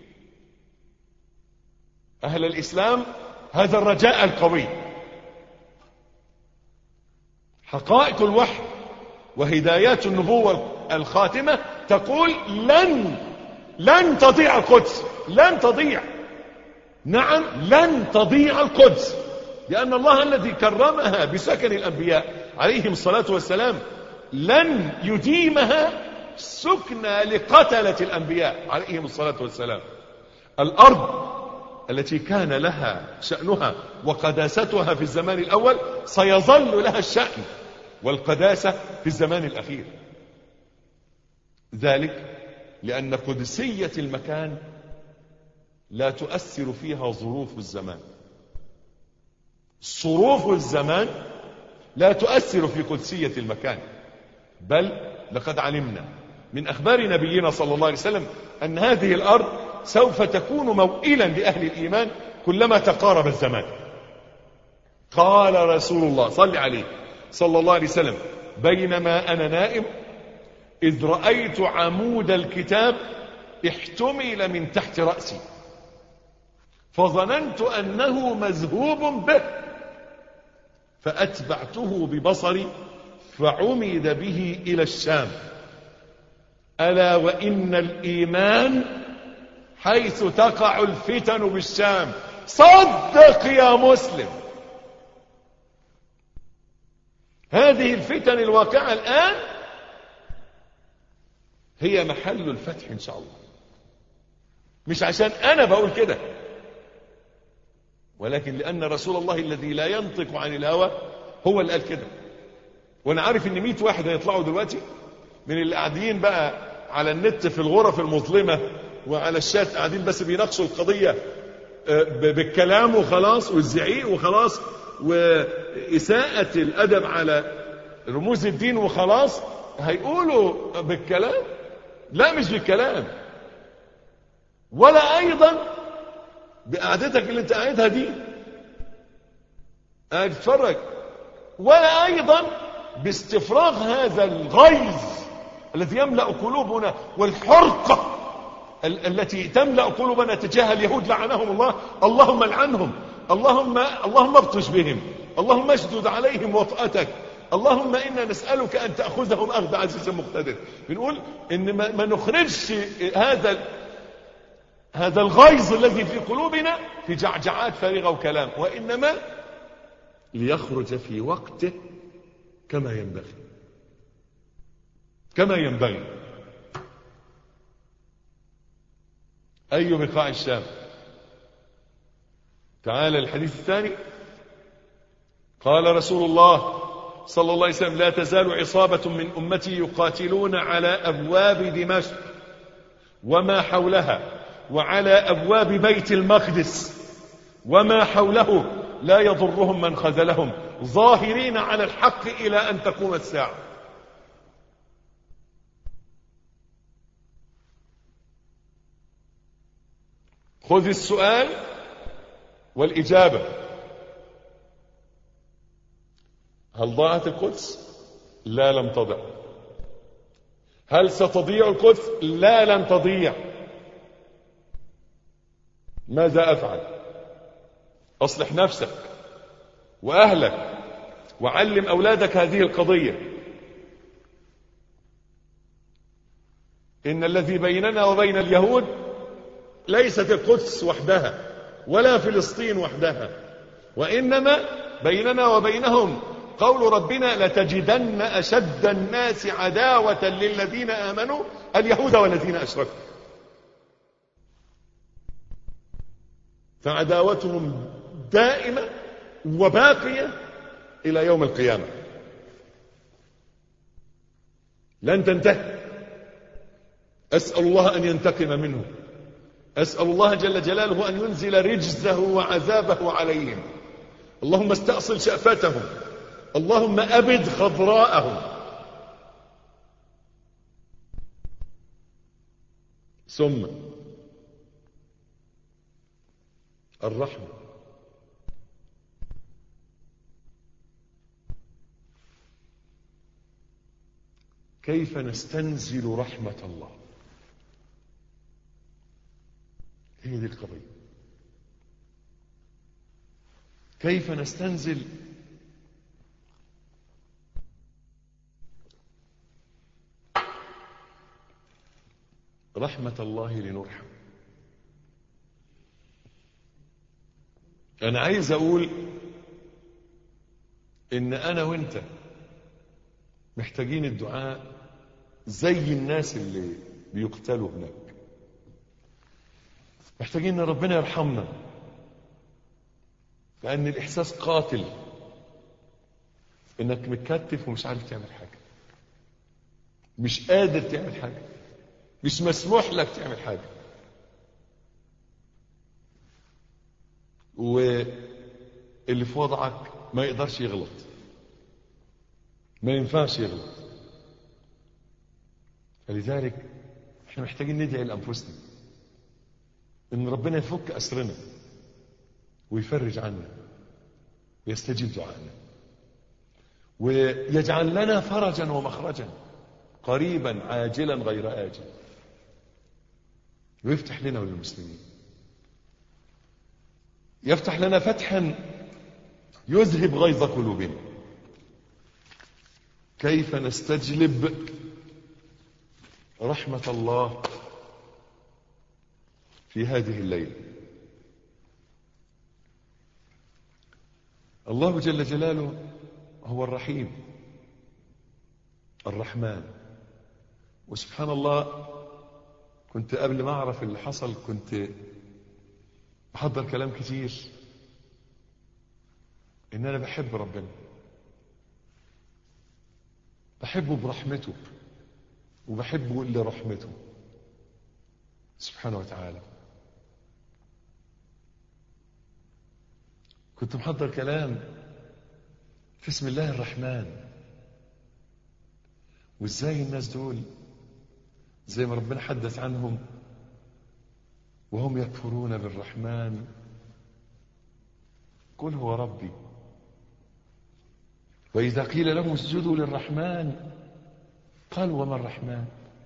أهل الإسلام هذا الرجاء القوي. حقائق الوحي وهدايات النبوة الخاتمة تقول لن تضيع القدس، لن تضيع. نعم لن تضيع القدس، لأن الله الذي كرمها بسكن الأنبياء عليهم الصلاة والسلام لن يديمها سكنى لقتلة الأنبياء عليهم الصلاة والسلام. الأرض التي كان لها شأنها وقداستها في الزمان الأول سيظل لها الشأن والقداسة في الزمان الأخير. ذلك لأن قدسية المكان لا تؤثر فيها ظروف الزمان. ظروف الزمان لا تؤثر في قدسية المكان، بل لقد علمنا من أخبار نبينا صلى الله عليه وسلم أن هذه الأرض سوف تكون موئلا لأهل الإيمان كلما تقارب الزمان. قال رسول الله صلى عليه صلى الله عليه وسلم: بينما أنا نائم إذ رأيت عمود الكتاب احتمل من تحت رأسي فظننت أنه مذهوب به فأتبعته ببصري فعمد به إلى الشام. ألا وإن الإيمان حيث تقع الفتن بالشام. صدق يا مسلم. هذه الفتن الواقعة الآن هي محل الفتح إن شاء الله، مش عشان أنا بقول كده، ولكن لأن رسول الله الذي لا ينطق عن الهوى هو اللي قال كده. وأنا عارف إن 100 واحد هيطلعوا دلوقتي من اللي قاعدين بقى على النت في الغرف المظلمة وعلى الشات قاعدين بس بيناقشوا القضية بالكلام وخلاص والزعيق وخلاص وإساءة الأدب على رموز الدين وخلاص. هيقولوا بالكلام؟ لا، مش بالكلام، ولا أيضا بقعدتك اللي انت قاعدها دي قاعد تتفرج، ولا أيضا باستفراغ هذا الغيظ الذي يملأ قلوبنا والحرقة التي تملأ قلوبنا تجاه اليهود لعنهم الله. اللهم لعنهم، اللهم ابطش بهم، اللهم اشدد عليهم وطأتك، اللهم إنا نسألك أن تأخذهم أخذ عزيز مقتدر. بنقول إن ما نخرجش هذا الغيظ الذي في قلوبنا في جعجعات فارغة وكلام، وإنما ليخرج في وقته كما ينبغي، كما ينبغي. أي بقاع الشام. تعال الحديث الثاني. قال رسول الله صلى الله عليه وسلم: لا تزال عصابة من أمتي يقاتلون على أبواب دمشق وما حولها وعلى أبواب بيت المقدس وما حوله لا يضرهم من خذلهم ظاهرين على الحق إلى أن تقوم الساعة. خذ السؤال والإجابة. هل ضاعت القدس؟ لا، لم تضع. هل ستضيع القدس؟ لا، لن تضيع. ماذا أفعل؟ أصلح نفسك وأهلك وعلم أولادك هذه القضية. إن الذي بيننا وبين اليهود ليست القدس وحدها ولا فلسطين وحدها، وإنما بيننا وبينهم قول ربنا: لتجدن أشد الناس عداوة للذين آمنوا اليهود والذين أشركوا. فعداوتهم دائمة وباقية إلى يوم القيامة، لن تنتهي. أسأل الله أن ينتقم منه، أسأل الله جل جلاله أن ينزل رجزه وعذابه عليهم. اللهم استأصل شأفتهم، اللهم أبد خضراءهم. ثم الرحمة. كيف نستنزل رحمة الله. هي دي القضية. كيف نستنزل رحمة الله لنرحم. أنا عايز أقول إن أنا وإنت محتاجين الدعاء زي الناس اللي بيقتلوا هناك. محتاجين ان ربنا يرحمنا، لأن الإحساس قاتل، إنك متكتف ومش عارف تعمل حاجة، مش قادر تعمل حاجة، مش مسموح لك تعمل حاجة، واللي في وضعك ما يقدرش يغلط، ما ينفعش يغلط. فلذلك احنا محتاجين ندعي لأنفسنا إن ربنا يفك أسرنا ويفرج عنا ويستجيب دعائنا ويجعل لنا فرجا ومخرجا قريبا عاجلا غير آجل، ويفتح لنا وللمسلمين، يفتح لنا فتحا يذهب غيظ قلوبنا. كيف نستجلب رحمة الله في هذه الليلة؟ الله جل جلاله هو الرحيم الرحمن. وسبحان الله، كنت قبل ما أعرف اللي حصل كنت بحضر كلام كتير إن أنا بحب ربنا، بحبه برحمته وبحبه لرحمته سبحانه وتعالى. كنت محضر كلام في اسم الله الرحمن، وازاي الناس دول زي ما ربنا حدث عنهم وهم يكفرون بالرحمن، قل هو ربي، وإذا قيل لهم اسجدوا للرحمن قالوا وما الرحمن.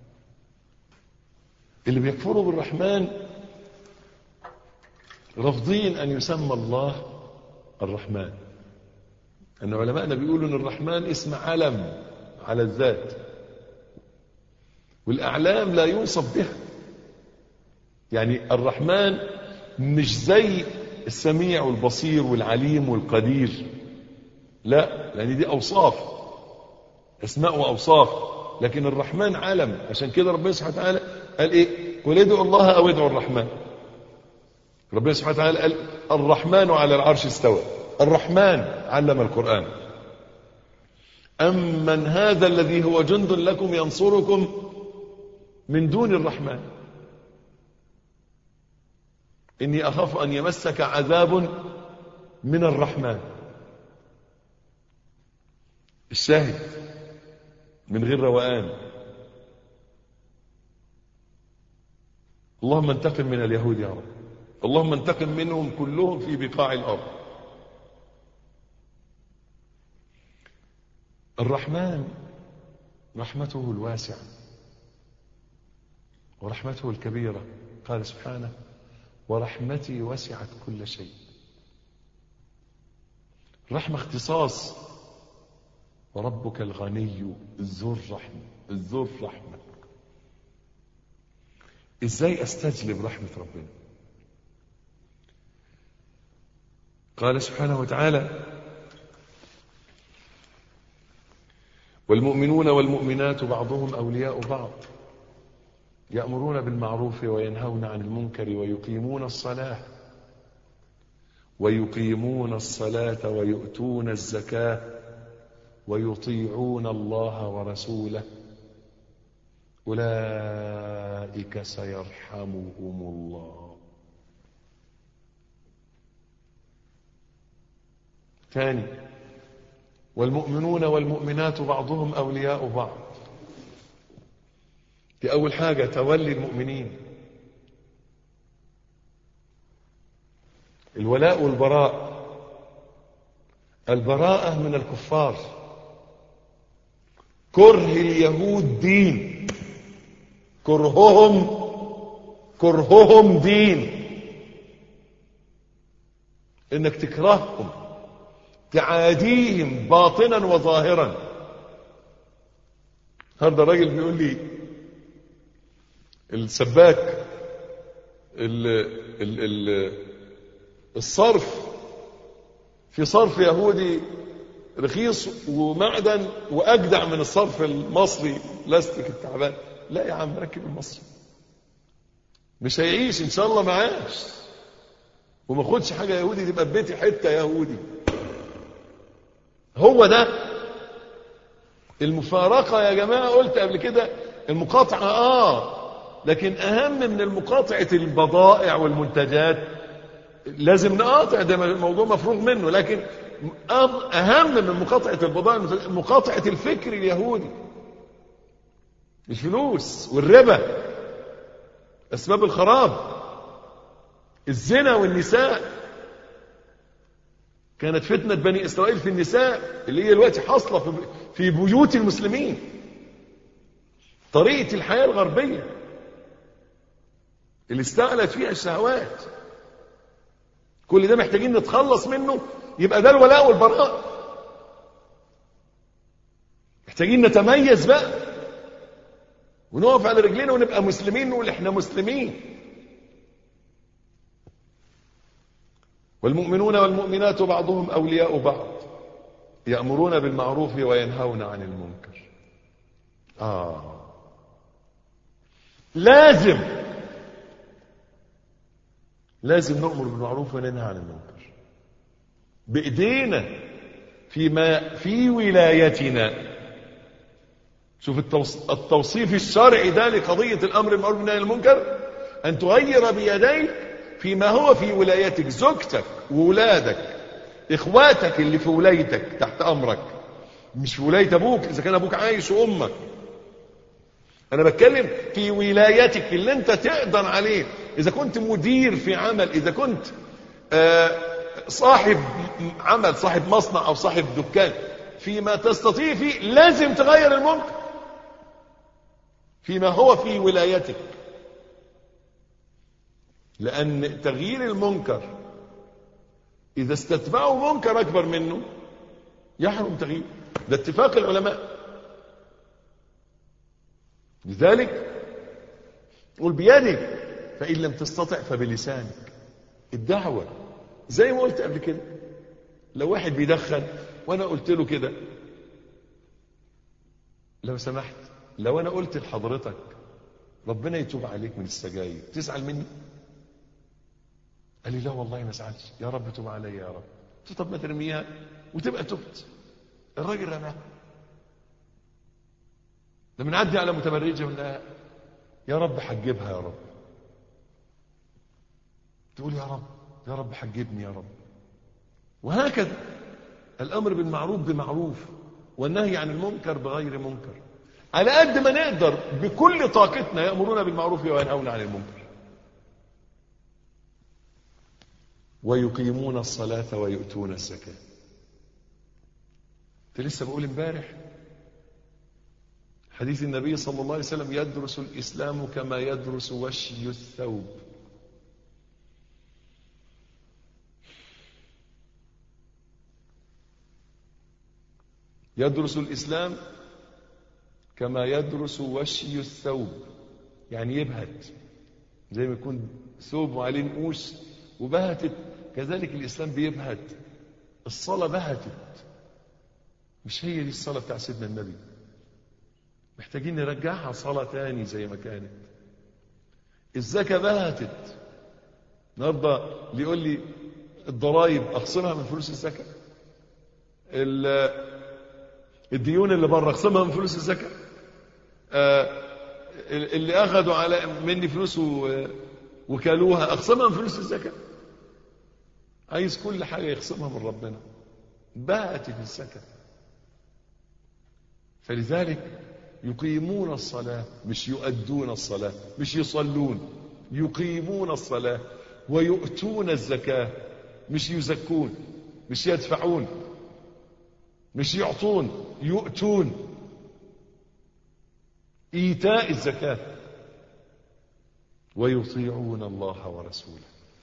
اللي بيكفروا بالرحمن رافضين أن يسمى الله الرحمن. أن علماءنا بيقولوا أن الرحمن اسم علم على الذات، والأعلام لا يوصف بها. يعني الرحمن مش زي السميع والبصير والعليم والقدير، لا، لأن دي أوصاف، أسماء وأوصاف، لكن الرحمن علم. عشان كده ربنا سبحانه وتعالى قال إيه؟ قل ادعوا الله أو ادعوا الرحمن. ربنا سبحانه وتعالى قال الرحمن على العرش استوى، الرحمن علم القرآن. أمن هذا الذي هو جند لكم ينصركم من دون الرحمن إني أخاف أن يمسك عذاب من الرحمن. الشاهد من غير روقان، اللهم انتقم من اليهود يا رب، اللهم انتقم منهم كلهم في بقاع الأرض. الرحمن رحمته الواسعة ورحمته الكبيرة. قال سبحانه ورحمتي وسعت كل شيء. رحمة اختصاص، وربك الغني ذو الرحمة. ازاي استجلب رحمة ربنا؟ قال سبحانه وتعالى والمؤمنون والمؤمنات بعضهم أولياء بعض يأمرون بالمعروف وينهون عن المنكر ويقيمون الصلاة ويؤتون الزكاة ويطيعون الله ورسوله أولئك سيرحمهم الله. ثاني، والمؤمنون والمؤمنات بعضهم أولياء بعض. دي أول حاجة، تولي المؤمنين، الولاء والبراء. البراءة من الكفار كره اليهود دين، كرههم دين، انك تكرههم، تعاديهم باطنا وظاهرا. هذا الراجل بيقول لي السباك الصرف، في صرف يهودي رخيص ومعدن واجدع من الصرف المصري لاستيك التعبان. لا يا عم، ركب المصري، مش هيعيش ان شاء الله معاش، وما خدش حاجه يهودي تبقى في بيتي حته يهودي. هو ده المفارقه يا جماعه. قلت قبل كده المقاطعه لكن اهم من المقاطعه البضائع والمنتجات. لازم نقاطع، ده موضوع مفروغ منه، لكن اهم من مقاطعه البضائع مقاطعه الفكر اليهودي. الفلوس والربا اسباب الخراب، الزنا والنساء. كانت فتنه بني اسرائيل في النساء اللي هي دلوقتي حاصله في بيوت المسلمين. طريقه الحياه الغربيه اللي استعلت فيها الشهوات، كل ده محتاجين نتخلص منه. يبقى ده الولاء والبراء. محتاجين نتميز بقى ونقف على رجلينا ونبقى مسلمين، نقول احنا مسلمين. والمؤمنون والمؤمنات بعضهم أولياء بعض يأمرون بالمعروف وينهون عن المنكر. لازم نأمر بالمعروف وننهى عن المنكر بإيدينا فيما في ولايتنا. شوف التوصيف الشرعي ده لقضية الأمر بالمعروف والنهي عن المنكر، أن تغير بيديك فيما هو في ولايتك، زوجتك وولادك، إخواتك اللي في ولايتك تحت أمرك، مش في ولاية أبوك إذا كان أبوك عايش وأمك. أنا بتكلم في ولايتك اللي أنت تقدر عليه. إذا كنت مدير في عمل، إذا كنت صاحب عمل، صاحب مصنع أو صاحب دكان، فيما تستطيع فيه لازم تغير المنكر فيما هو في ولايتك. لأن تغيير المنكر إذا استتبعوا منكر أكبر منه يحرم تغيير. ده اتفاق العلماء. لذلك قل بيدك، فإن لم تستطع فبلسانك. الدعوة زي ما قلت قبل كده، لو واحد بيدخن وأنا قلت له كده، لو سمحت لو أنا قلت لحضرتك ربنا يتوب عليك من السجاير، تزعل مني؟ قال لي لا والله ما زعلش، يا رب توب علي يا رب. قلت طب ما ترميها وتبقى تبت. الراجل رماها. لما نعدي على متبرجه ونقول يا رب حجبها يا رب، تقول يا رب حجبني يا رب. وهكذا الامر بالمعروف بمعروف والنهي عن المنكر بغير منكر، على قد ما نقدر بكل طاقتنا. يأمرون بالمعروف وينهون عن المنكر ويقيمون الصلاة ويؤتون الزكاة. انت لسه بقول امبارح حديث النبي صلى الله عليه وسلم: يدرس الإسلام كما يدرس وشي الثوب. يدرس الإسلام كما يدرس وشي الثوب، يعني يبهت زي ما يكون ثوب وعليه نقوش وبهتت، كذلك الإسلام بيبهت. الصلاة بهتت، مش هي دي الصلاة بتاع سيدنا النبي. محتاجين نرجعها صلاة تاني زي ما كانت. الزكاة بهتت. النهارده اللي يقول لي الضرائب اخصمها من فلوس الزكاة، الديون اللي بره اخصمها من فلوس الزكاة، اللي اخذوا على مني فلوس وكالوها اخصمها من فلوس الزكاة. عايز كل حاجة يخصمها من ربنا. بهتت الزكاة. فلذلك يقيمون الصلاة، مش يؤدون الصلاة، مش يصلون، يقيمون الصلاة. ويؤتون الزكاة، مش يزكون، مش يدفعون، مش يعطون، يؤتون. إيتاء الزكاة، ويطيعون الله ورسوله.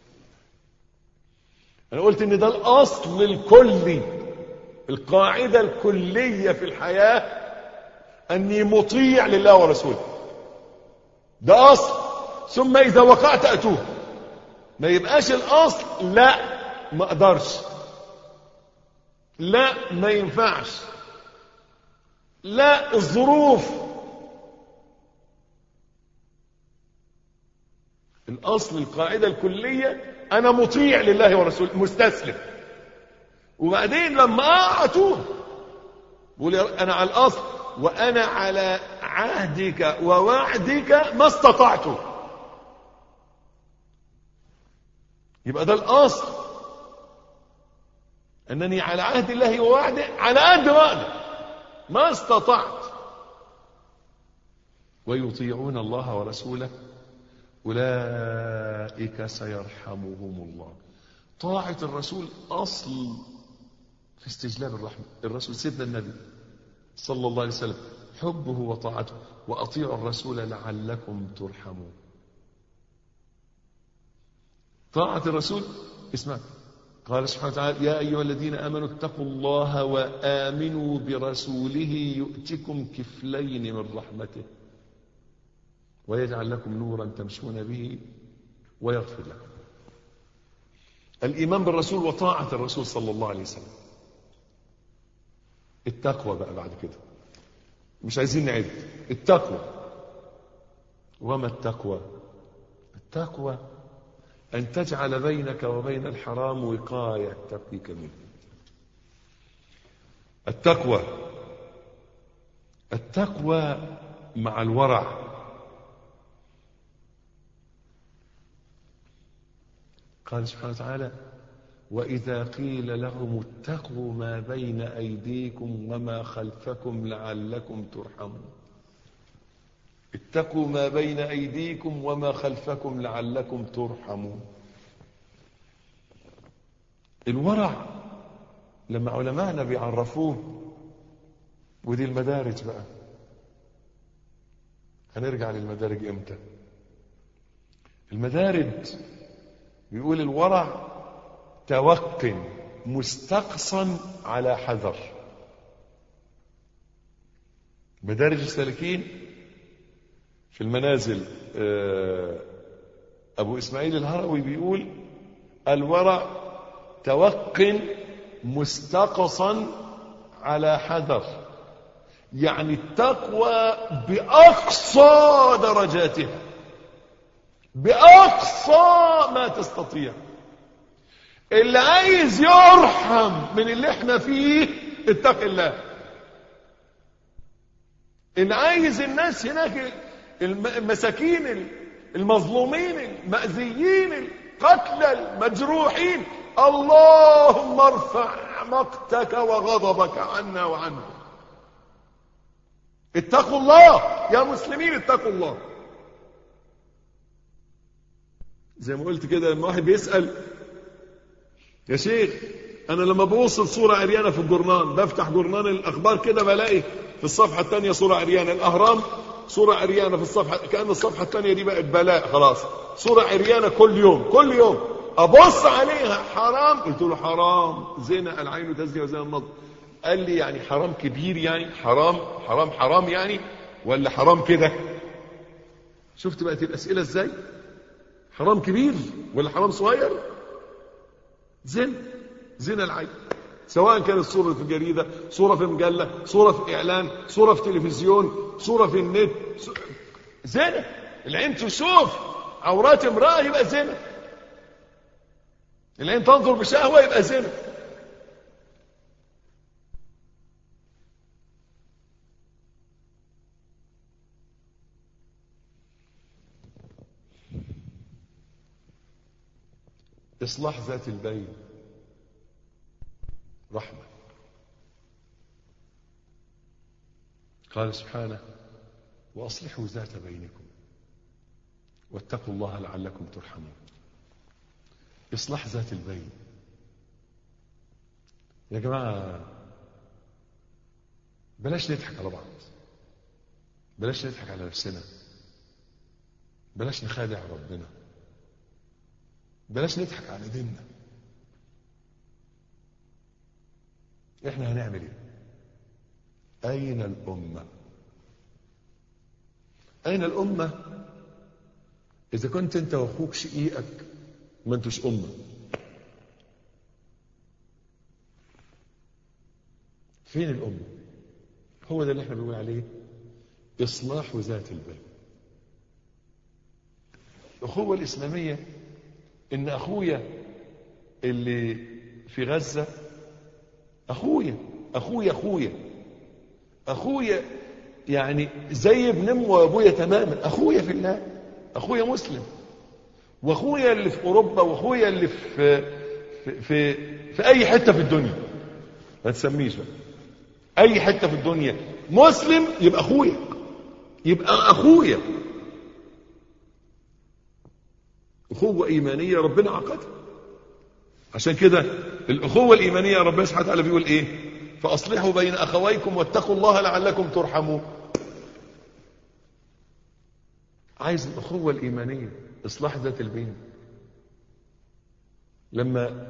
أنا قلت إن ده الأصل الكلي، القاعدة الكلية في الحياة، أني مطيع لله ورسوله. ده أصل. ثم إذا وقعت أتوب. ما يبقاش الأصل لا ما أقدرش، لا ما ينفعش، لا الظروف. الأصل القاعدة الكلية أنا مطيع لله ورسوله، مستسلم. وبعدين لما أتوب بقول أنا على الأصل، وأنا على عهدك ووعدك ما استطعت. يبقى ده الأصل، أنني على عهد الله ووعده على قد ما أقدر ما استطعت. ويطيعون الله ورسوله أولئك سيرحمهم الله. طاعة الرسول أصل في استجلاب الرحمة. الرسول سيدنا النبي صلى الله عليه وسلم حبه وطاعته. وأطيعوا الرسول لعلكم ترحمون. طاعة الرسول اسمع، قال سبحانه وتعالى يا أيها الذين آمنوا اتقوا الله وآمنوا برسوله يؤتكم كفلين من رحمته ويجعل لكم نورا تمشون به ويغفر لكم. الإيمان بالرسول وطاعة الرسول صلى الله عليه وسلم. التقوى بقى بعد كده، مش عايزين نعد. التقوى، وما التقوى؟ التقوى أن تجعل بينك وبين الحرام وقاية تقيك منه. التقوى مع الورع. قال سبحانه وتعالى وإذا قيل لهم اتقوا ما بين أيديكم وما خلفكم لعلكم ترحمون. اتقوا ما بين أيديكم وما خلفكم لعلكم ترحمون. الورع لما علماءنا بيعرفوه، ودي المدارج بقى. هنرجع للمدارج امتى؟ المدارج بيقول الورع توق مستقصا على حذر. مدارج السالكين في المنازل أبو إسماعيل الهروي بيقول الورع توق مستقصا على حذر، يعني التقوى بأقصى درجاتها، بأقصى ما تستطيع. اللي عايز يرحم من اللي احنا فيه اتق الله. اللي عايز الناس هناك المساكين المظلومين المأذيين القتلى المجروحين، اللهم ارفع مقتك وغضبك عنا وعنهم. اتقوا الله يا مسلمين، اتقوا الله. زي ما قلت كده لما واحد بيسأل يا شيخ انا لما بوصل صورة عريانة في الجورنال، بفتح جورنال الاخبار كده بلاقي في الصفحة الثانية صورة عريانة، الاهرام صورة عريانة في الصفحة، كأن الصفحة الثانية دي بقت بلاء خلاص، صورة عريانة كل يوم ابص عليها حرام. قلت له حرام، زنا العين تزني وزنا النظر. قال لي يعني حرام كبير، يعني حرام يعني، ولا حرام كده؟ شفت بقت الاسئله ازاي؟ حرام كبير ولا حرام صغير؟ زنا العين، سواء كانت صورة في جريدة، صورة في مجلة، صورة في إعلان، صورة في تلفزيون، صورة في النت، زنا. العين تشوف عورات امرأة يبقى زنا، العين تنظر بشهوة يبقى زنا. إصلاح ذات البين رحمة. قال سبحانه وأصلحوا ذات بينكم واتقوا الله لعلكم ترحمون. إصلاح ذات البين يا جماعة، بلاش نضحك على بعض، بلاش نضحك على نفسنا، بلاش نخادع ربنا، بلاش نضحك على ديننا. احنا هنعمل ايه؟ اين الامة؟ اين الامة اذا كنت انت واخوك شقيقك ما انتوش امة؟ فين الامة؟ هو ده اللي احنا بنقول عليه اصلاح ذات البين. الاخوة الاسلامية ان اخويا اللي في غزة اخويا يعني زي ابن امه وابويا تماما، اخويا في الله، اخويا مسلم. واخويا اللي في اوروبا، واخويا اللي في اي حته في الدنيا، ما تسميش بقى اي حته في الدنيا مسلم يبقى اخويا، اخوه ايمانيه ربنا عقدها. عشان كده الاخوه الايمانيه ربنا سبحانه وتعالى بيقول ايه؟ فاصلحوا بين اخويكم واتقوا الله لعلكم ترحمون. عايز الاخوه الايمانيه، اصلاح ذات البين. لما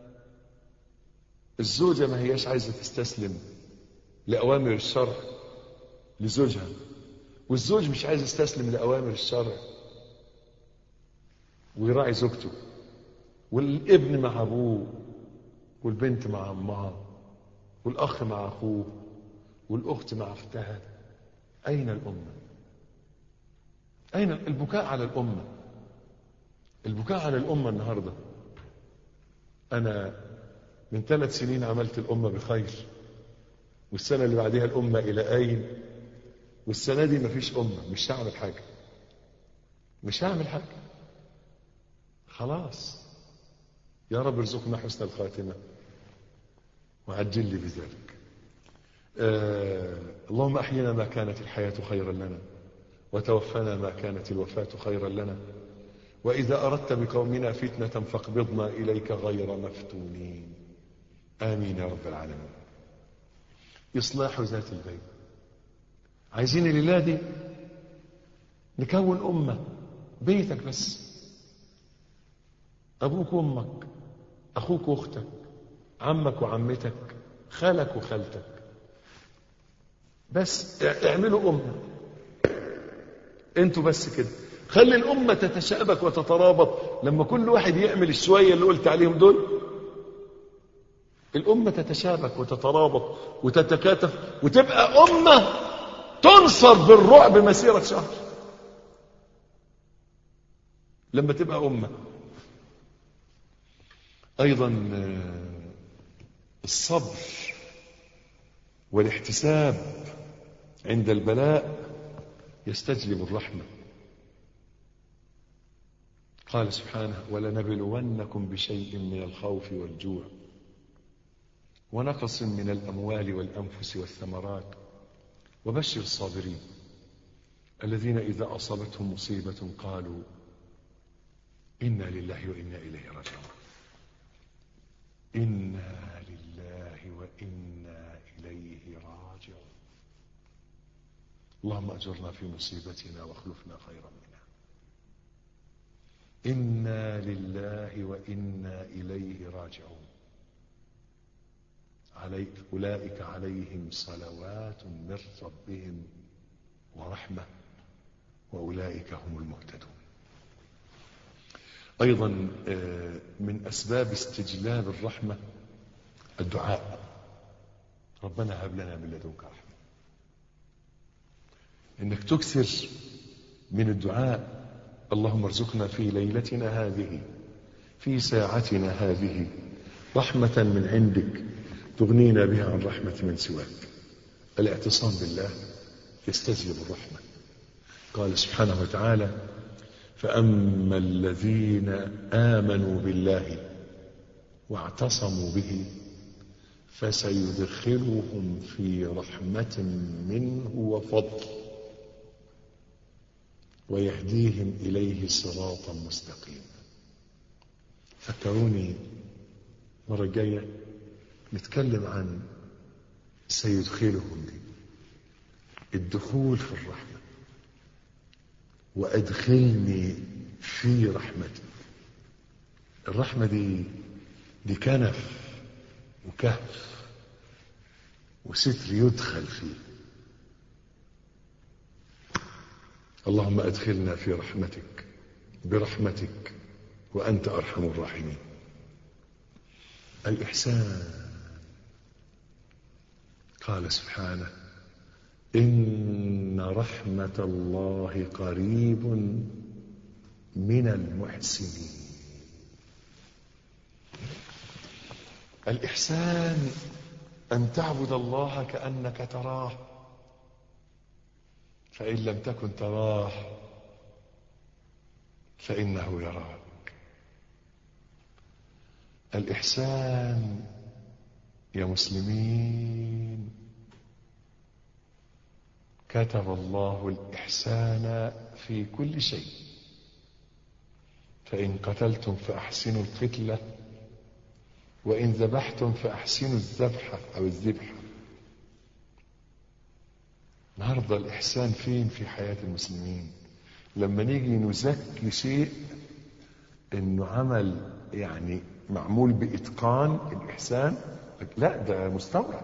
الزوجه ما هياش عايزه تستسلم لاوامر الشرع لزوجها، والزوج مش عايز يستسلم لاوامر الشرع ويراعي زوجته، والابن مع ابوه، والبنت مع امها، والاخ مع اخوه، والاخت مع اختها، اين الامه؟ اين البكاء على الامه؟ البكاء على الامه النهارده. انا من 3 سنين عملت الامه بخير، والسنه اللي بعدها الامه الى اين؟ والسنه دي مفيش امه. مش هعمل حاجه خلاص. يا رب ارزقنا حسن الخاتمه وعجل لي بذلك. اللهم احينا ما كانت الحياه خيرا لنا، وتوفنا ما كانت الوفاه خيرا لنا، واذا اردت بقومنا فتنه فاقبضنا اليك غير مفتونين. امين يا رب العالمين. اصلاح ذات البين. عايزين الليله دي نكون امه، بيتك بس، ابوك وامك، اخوك واختك، عمك وعمتك، خالك وخالتك، بس اعملوا امه انتوا بس كده. خلي الامه تتشابك وتترابط. لما كل واحد يعمل الشويه اللي قلت عليهم دول، الامه تتشابك وتترابط وتتكاتف، وتبقى امه تنصر بالرعب مسيره شهر. لما تبقى امه. ايضا الصبر والاحتساب عند البلاء يستجلب الرحمة. قال سبحانه: ولنبلونكم بشيء من الخوف والجوع ونقص من الأموال والأنفس والثمرات وبشر الصابرين الذين إذا أصابتهم مصيبة قالوا إنا لله وإنا إليه راجعون. إنا لله وإنا إليه راجعون. اللهم أجرنا في مصيبتنا واخلفنا خيرا منها. إنا لله وإنا إليه راجعون. أولئك عليهم صلوات من ربهم ورحمة وأولئك هم المهتدون. أيضا من أسباب استجلاب الرحمة الدعاء. ربنا هب لنا من لدنك رحمة. إنك تكثر من الدعاء: اللهم ارزقنا في ليلتنا هذه، في ساعتنا هذه، رحمة من عندك تغنينا بها عن رحمة من سواك. الاعتصام بالله يستجلب الرحمة. قال سبحانه وتعالى: فأما الذين آمنوا بالله واعتصموا به فسيدخلهم في رحمة منه وفضل ويهديهم إليه صراطا مستقيما. فكروني مرة جاية نتكلم عن سيدخلهم دي، الدخول في الرحمة. وأدخلني في رحمتك. الرحمة دي كنف وكهف وستر يدخل فيه. اللهم أدخلنا في رحمتك برحمتك وأنت أرحم الراحمين. الإحسان، قال سبحانه: إن رحمة الله قريب من المحسنين. الإحسان أن تعبد الله كأنك تراه، فإن لم تكن تراه فإنه يراك. الإحسان يا مسلمين كتب الله الإحسان في كل شيء. فإن قتلتم فأحسنوا القتلة، وإن ذبحتم فأحسنوا الذبحة أو الذبحة. النهارده الإحسان فين في حياة المسلمين؟ لما نيجي نزكي شيء إنه عمل يعني معمول بإتقان الإحسان، لا ده مستورد.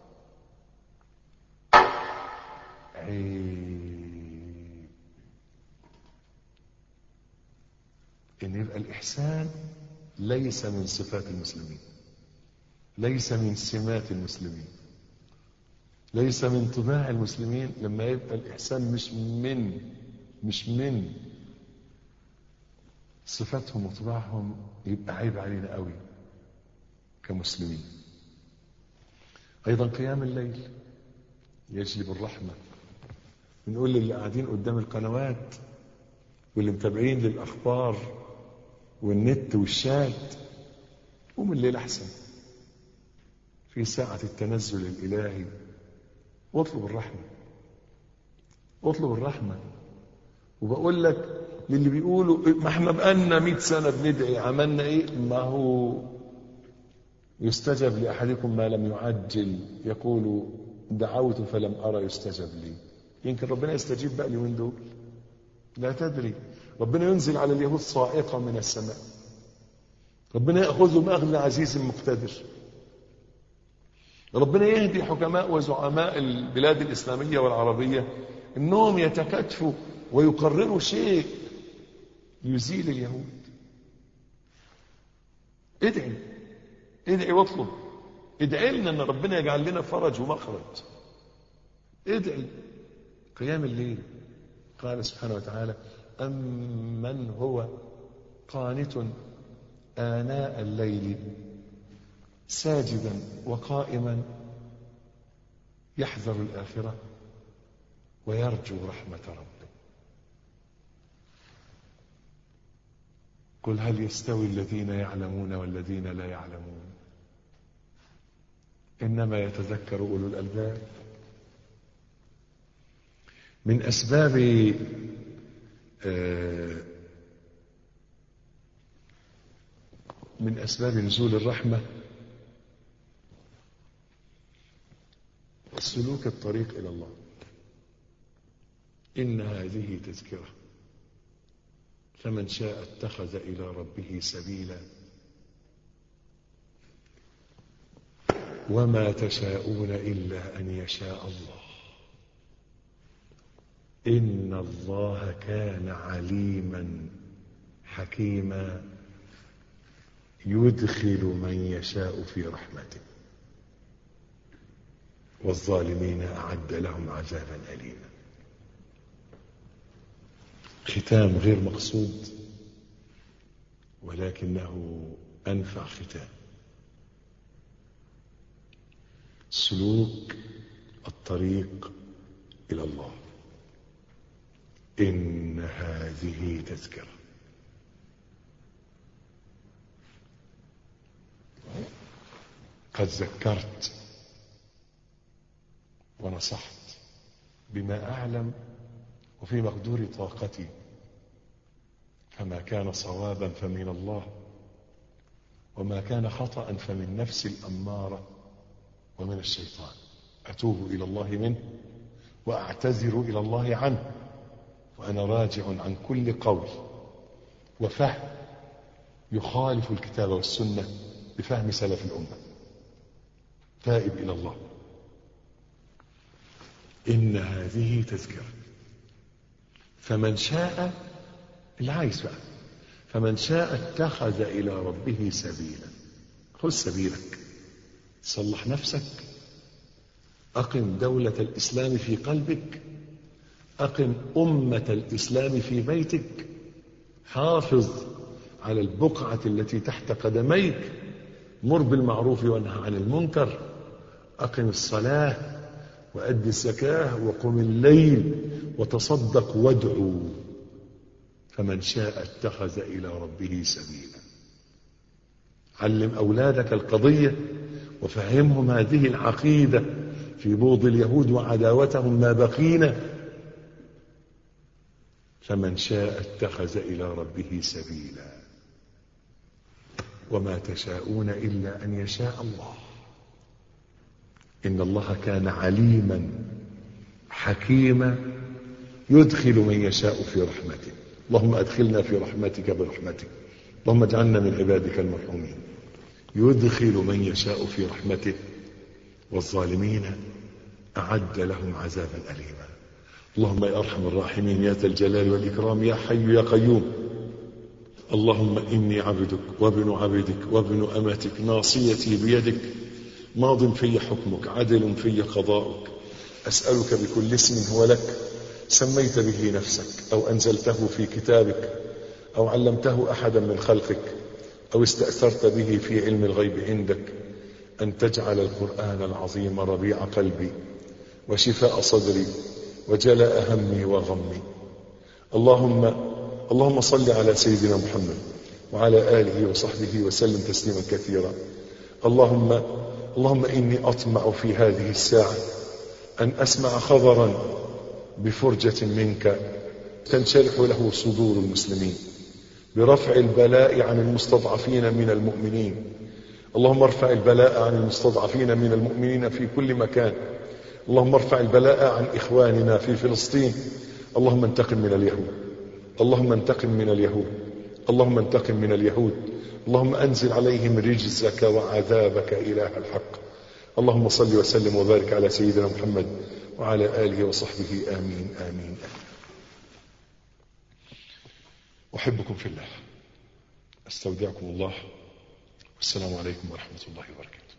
عيب إن يبقى الإحسان ليس من صفات المسلمين، ليس من سمات المسلمين، ليس من طباع المسلمين. لما يبقى الإحسان مش من صفاتهم وطباعهم، يبقى عيب علينا قوي كمسلمين. أيضا قيام الليل يجلب الرحمة. بنقول للي قاعدين قدام القنوات واللي متابعين للأخبار والنت والشات: قوم الليل أحسن في ساعة التنزل الإلهي، واطلب الرحمة، اطلب الرحمة. وبقول لك للي بيقولوا ما احنا بقالنا 100 سنة بندعي، عملنا ايه؟ ما هو يستجب لأحدكم ما لم يعجل، يقول دعوت فلم أرى يستجب لي. يمكن ربنا يستجيب بقى اليومين دول، لا تدري. ربنا ينزل على اليهود صاعقة من السماء، ربنا يأخذهم أخذ عزيز مقتدر، ربنا يهدي حكماء وزعماء البلاد الإسلامية والعربية إنهم يتكاتفوا ويقرروا شيء يزيل اليهود. ادعي واطلب. ادعي لنا ان ربنا يجعل لنا فرج ومخرج. ادعي. قيام الليل، قال سبحانه وتعالى: أمن هو قانت آناء الليل ساجدا وقائما يحذر الآخرة ويرجو رحمة ربه. قل هل يستوي الذين يعلمون والذين لا يعلمون؟ إنما يتذكر أولو الألباب. من أسباب نزول الرحمة سلوك الطريق إلى الله. إن هذه تذكرة فمن شاء اتخذ إلى ربه سبيلا وما تشاءون إلا أن يشاء الله إن الله كان عليما حكيما يدخل من يشاء في رحمته والظالمين أعد لهم عذابا أليما. ختام غير مقصود ولكنه أنفع ختام. سلوك الطريق إلى الله. إن هذه تذكرة. قد ذكرت ونصحت بما أعلم وفي مقدور طاقتي، فما كان صوابا فمن الله وما كان خطأ فمن نفس الأمارة ومن الشيطان. أتوب إلى الله منه وأعتذر إلى الله عنه، وأنا راجع عن كل قول وفهم يخالف الكتاب والسنة بفهم سلف الأمة، تائب إلى الله. إن هذه تذكرة، فمن شاء، اللي عايز بقى، فمن شاء اتخذ إلى ربه سبيلا. خذ سبيلك، صلح نفسك، أقم دولة الإسلام في قلبك، أقم أمة الإسلام في بيتك، حافظ على البقعة التي تحت قدميك، مر بالمعروف وانهى عن المنكر، أقم الصلاة وأد الزكاة وقم الليل وتصدق وادعو. فمن شاء اتخذ إلى ربه سبيلا. علم أولادك القضية وفهمهم هذه العقيدة في بغض اليهود وعداوتهم ما بقينا. فمن شاء اتخذ إلى ربه سبيلا. وما تشاءون إلا أن يشاء الله. إن الله كان عليما حكيما يدخل من يشاء في رحمته. اللهم أدخلنا في رحمتك برحمتك، اللهم اجعلنا من عبادك المرحومين. يدخل من يشاء في رحمته، والظالمين أعد لهم عذابا أليما. اللهم يا أرحم الراحمين يا ذا الجلال والإكرام يا حي يا قيوم، اللهم إني عبدك وابن عبدك وابن أمتك، ناصيتي بيدك، ماض في حكمك، عدل في قضاؤك. أسألك بكل اسم هو لك سميت به نفسك أو أنزلته في كتابك أو علمته أحدا من خلقك أو استأثرت به في علم الغيب عندك، أن تجعل القرآن العظيم ربيع قلبي وشفاء صدري وجلاء همي وغمي. اللهم صل على سيدنا محمد وعلى آله وصحبه وسلم تسليما كثيرا. اللهم إني أطمع في هذه الساعة أن أسمع خبرا بفرجة منك تنشرح له صدور المسلمين، برفع البلاء عن المستضعفين من المؤمنين. اللهم ارفع البلاء عن المستضعفين من المؤمنين في كل مكان. اللهم ارفع البلاء عن إخواننا في فلسطين. اللهم انتقم من اليهود، اللهم انتقم من اليهود، اللهم انتقم من اليهود. اللهم أنزل عليهم رجزك وعذابك إله الحق. اللهم صل وسلم وبارك على سيدنا محمد وعلى آله وصحبه آمين آمين. أحبكم في الله، أستودعكم الله، والسلام عليكم ورحمة الله وبركاته.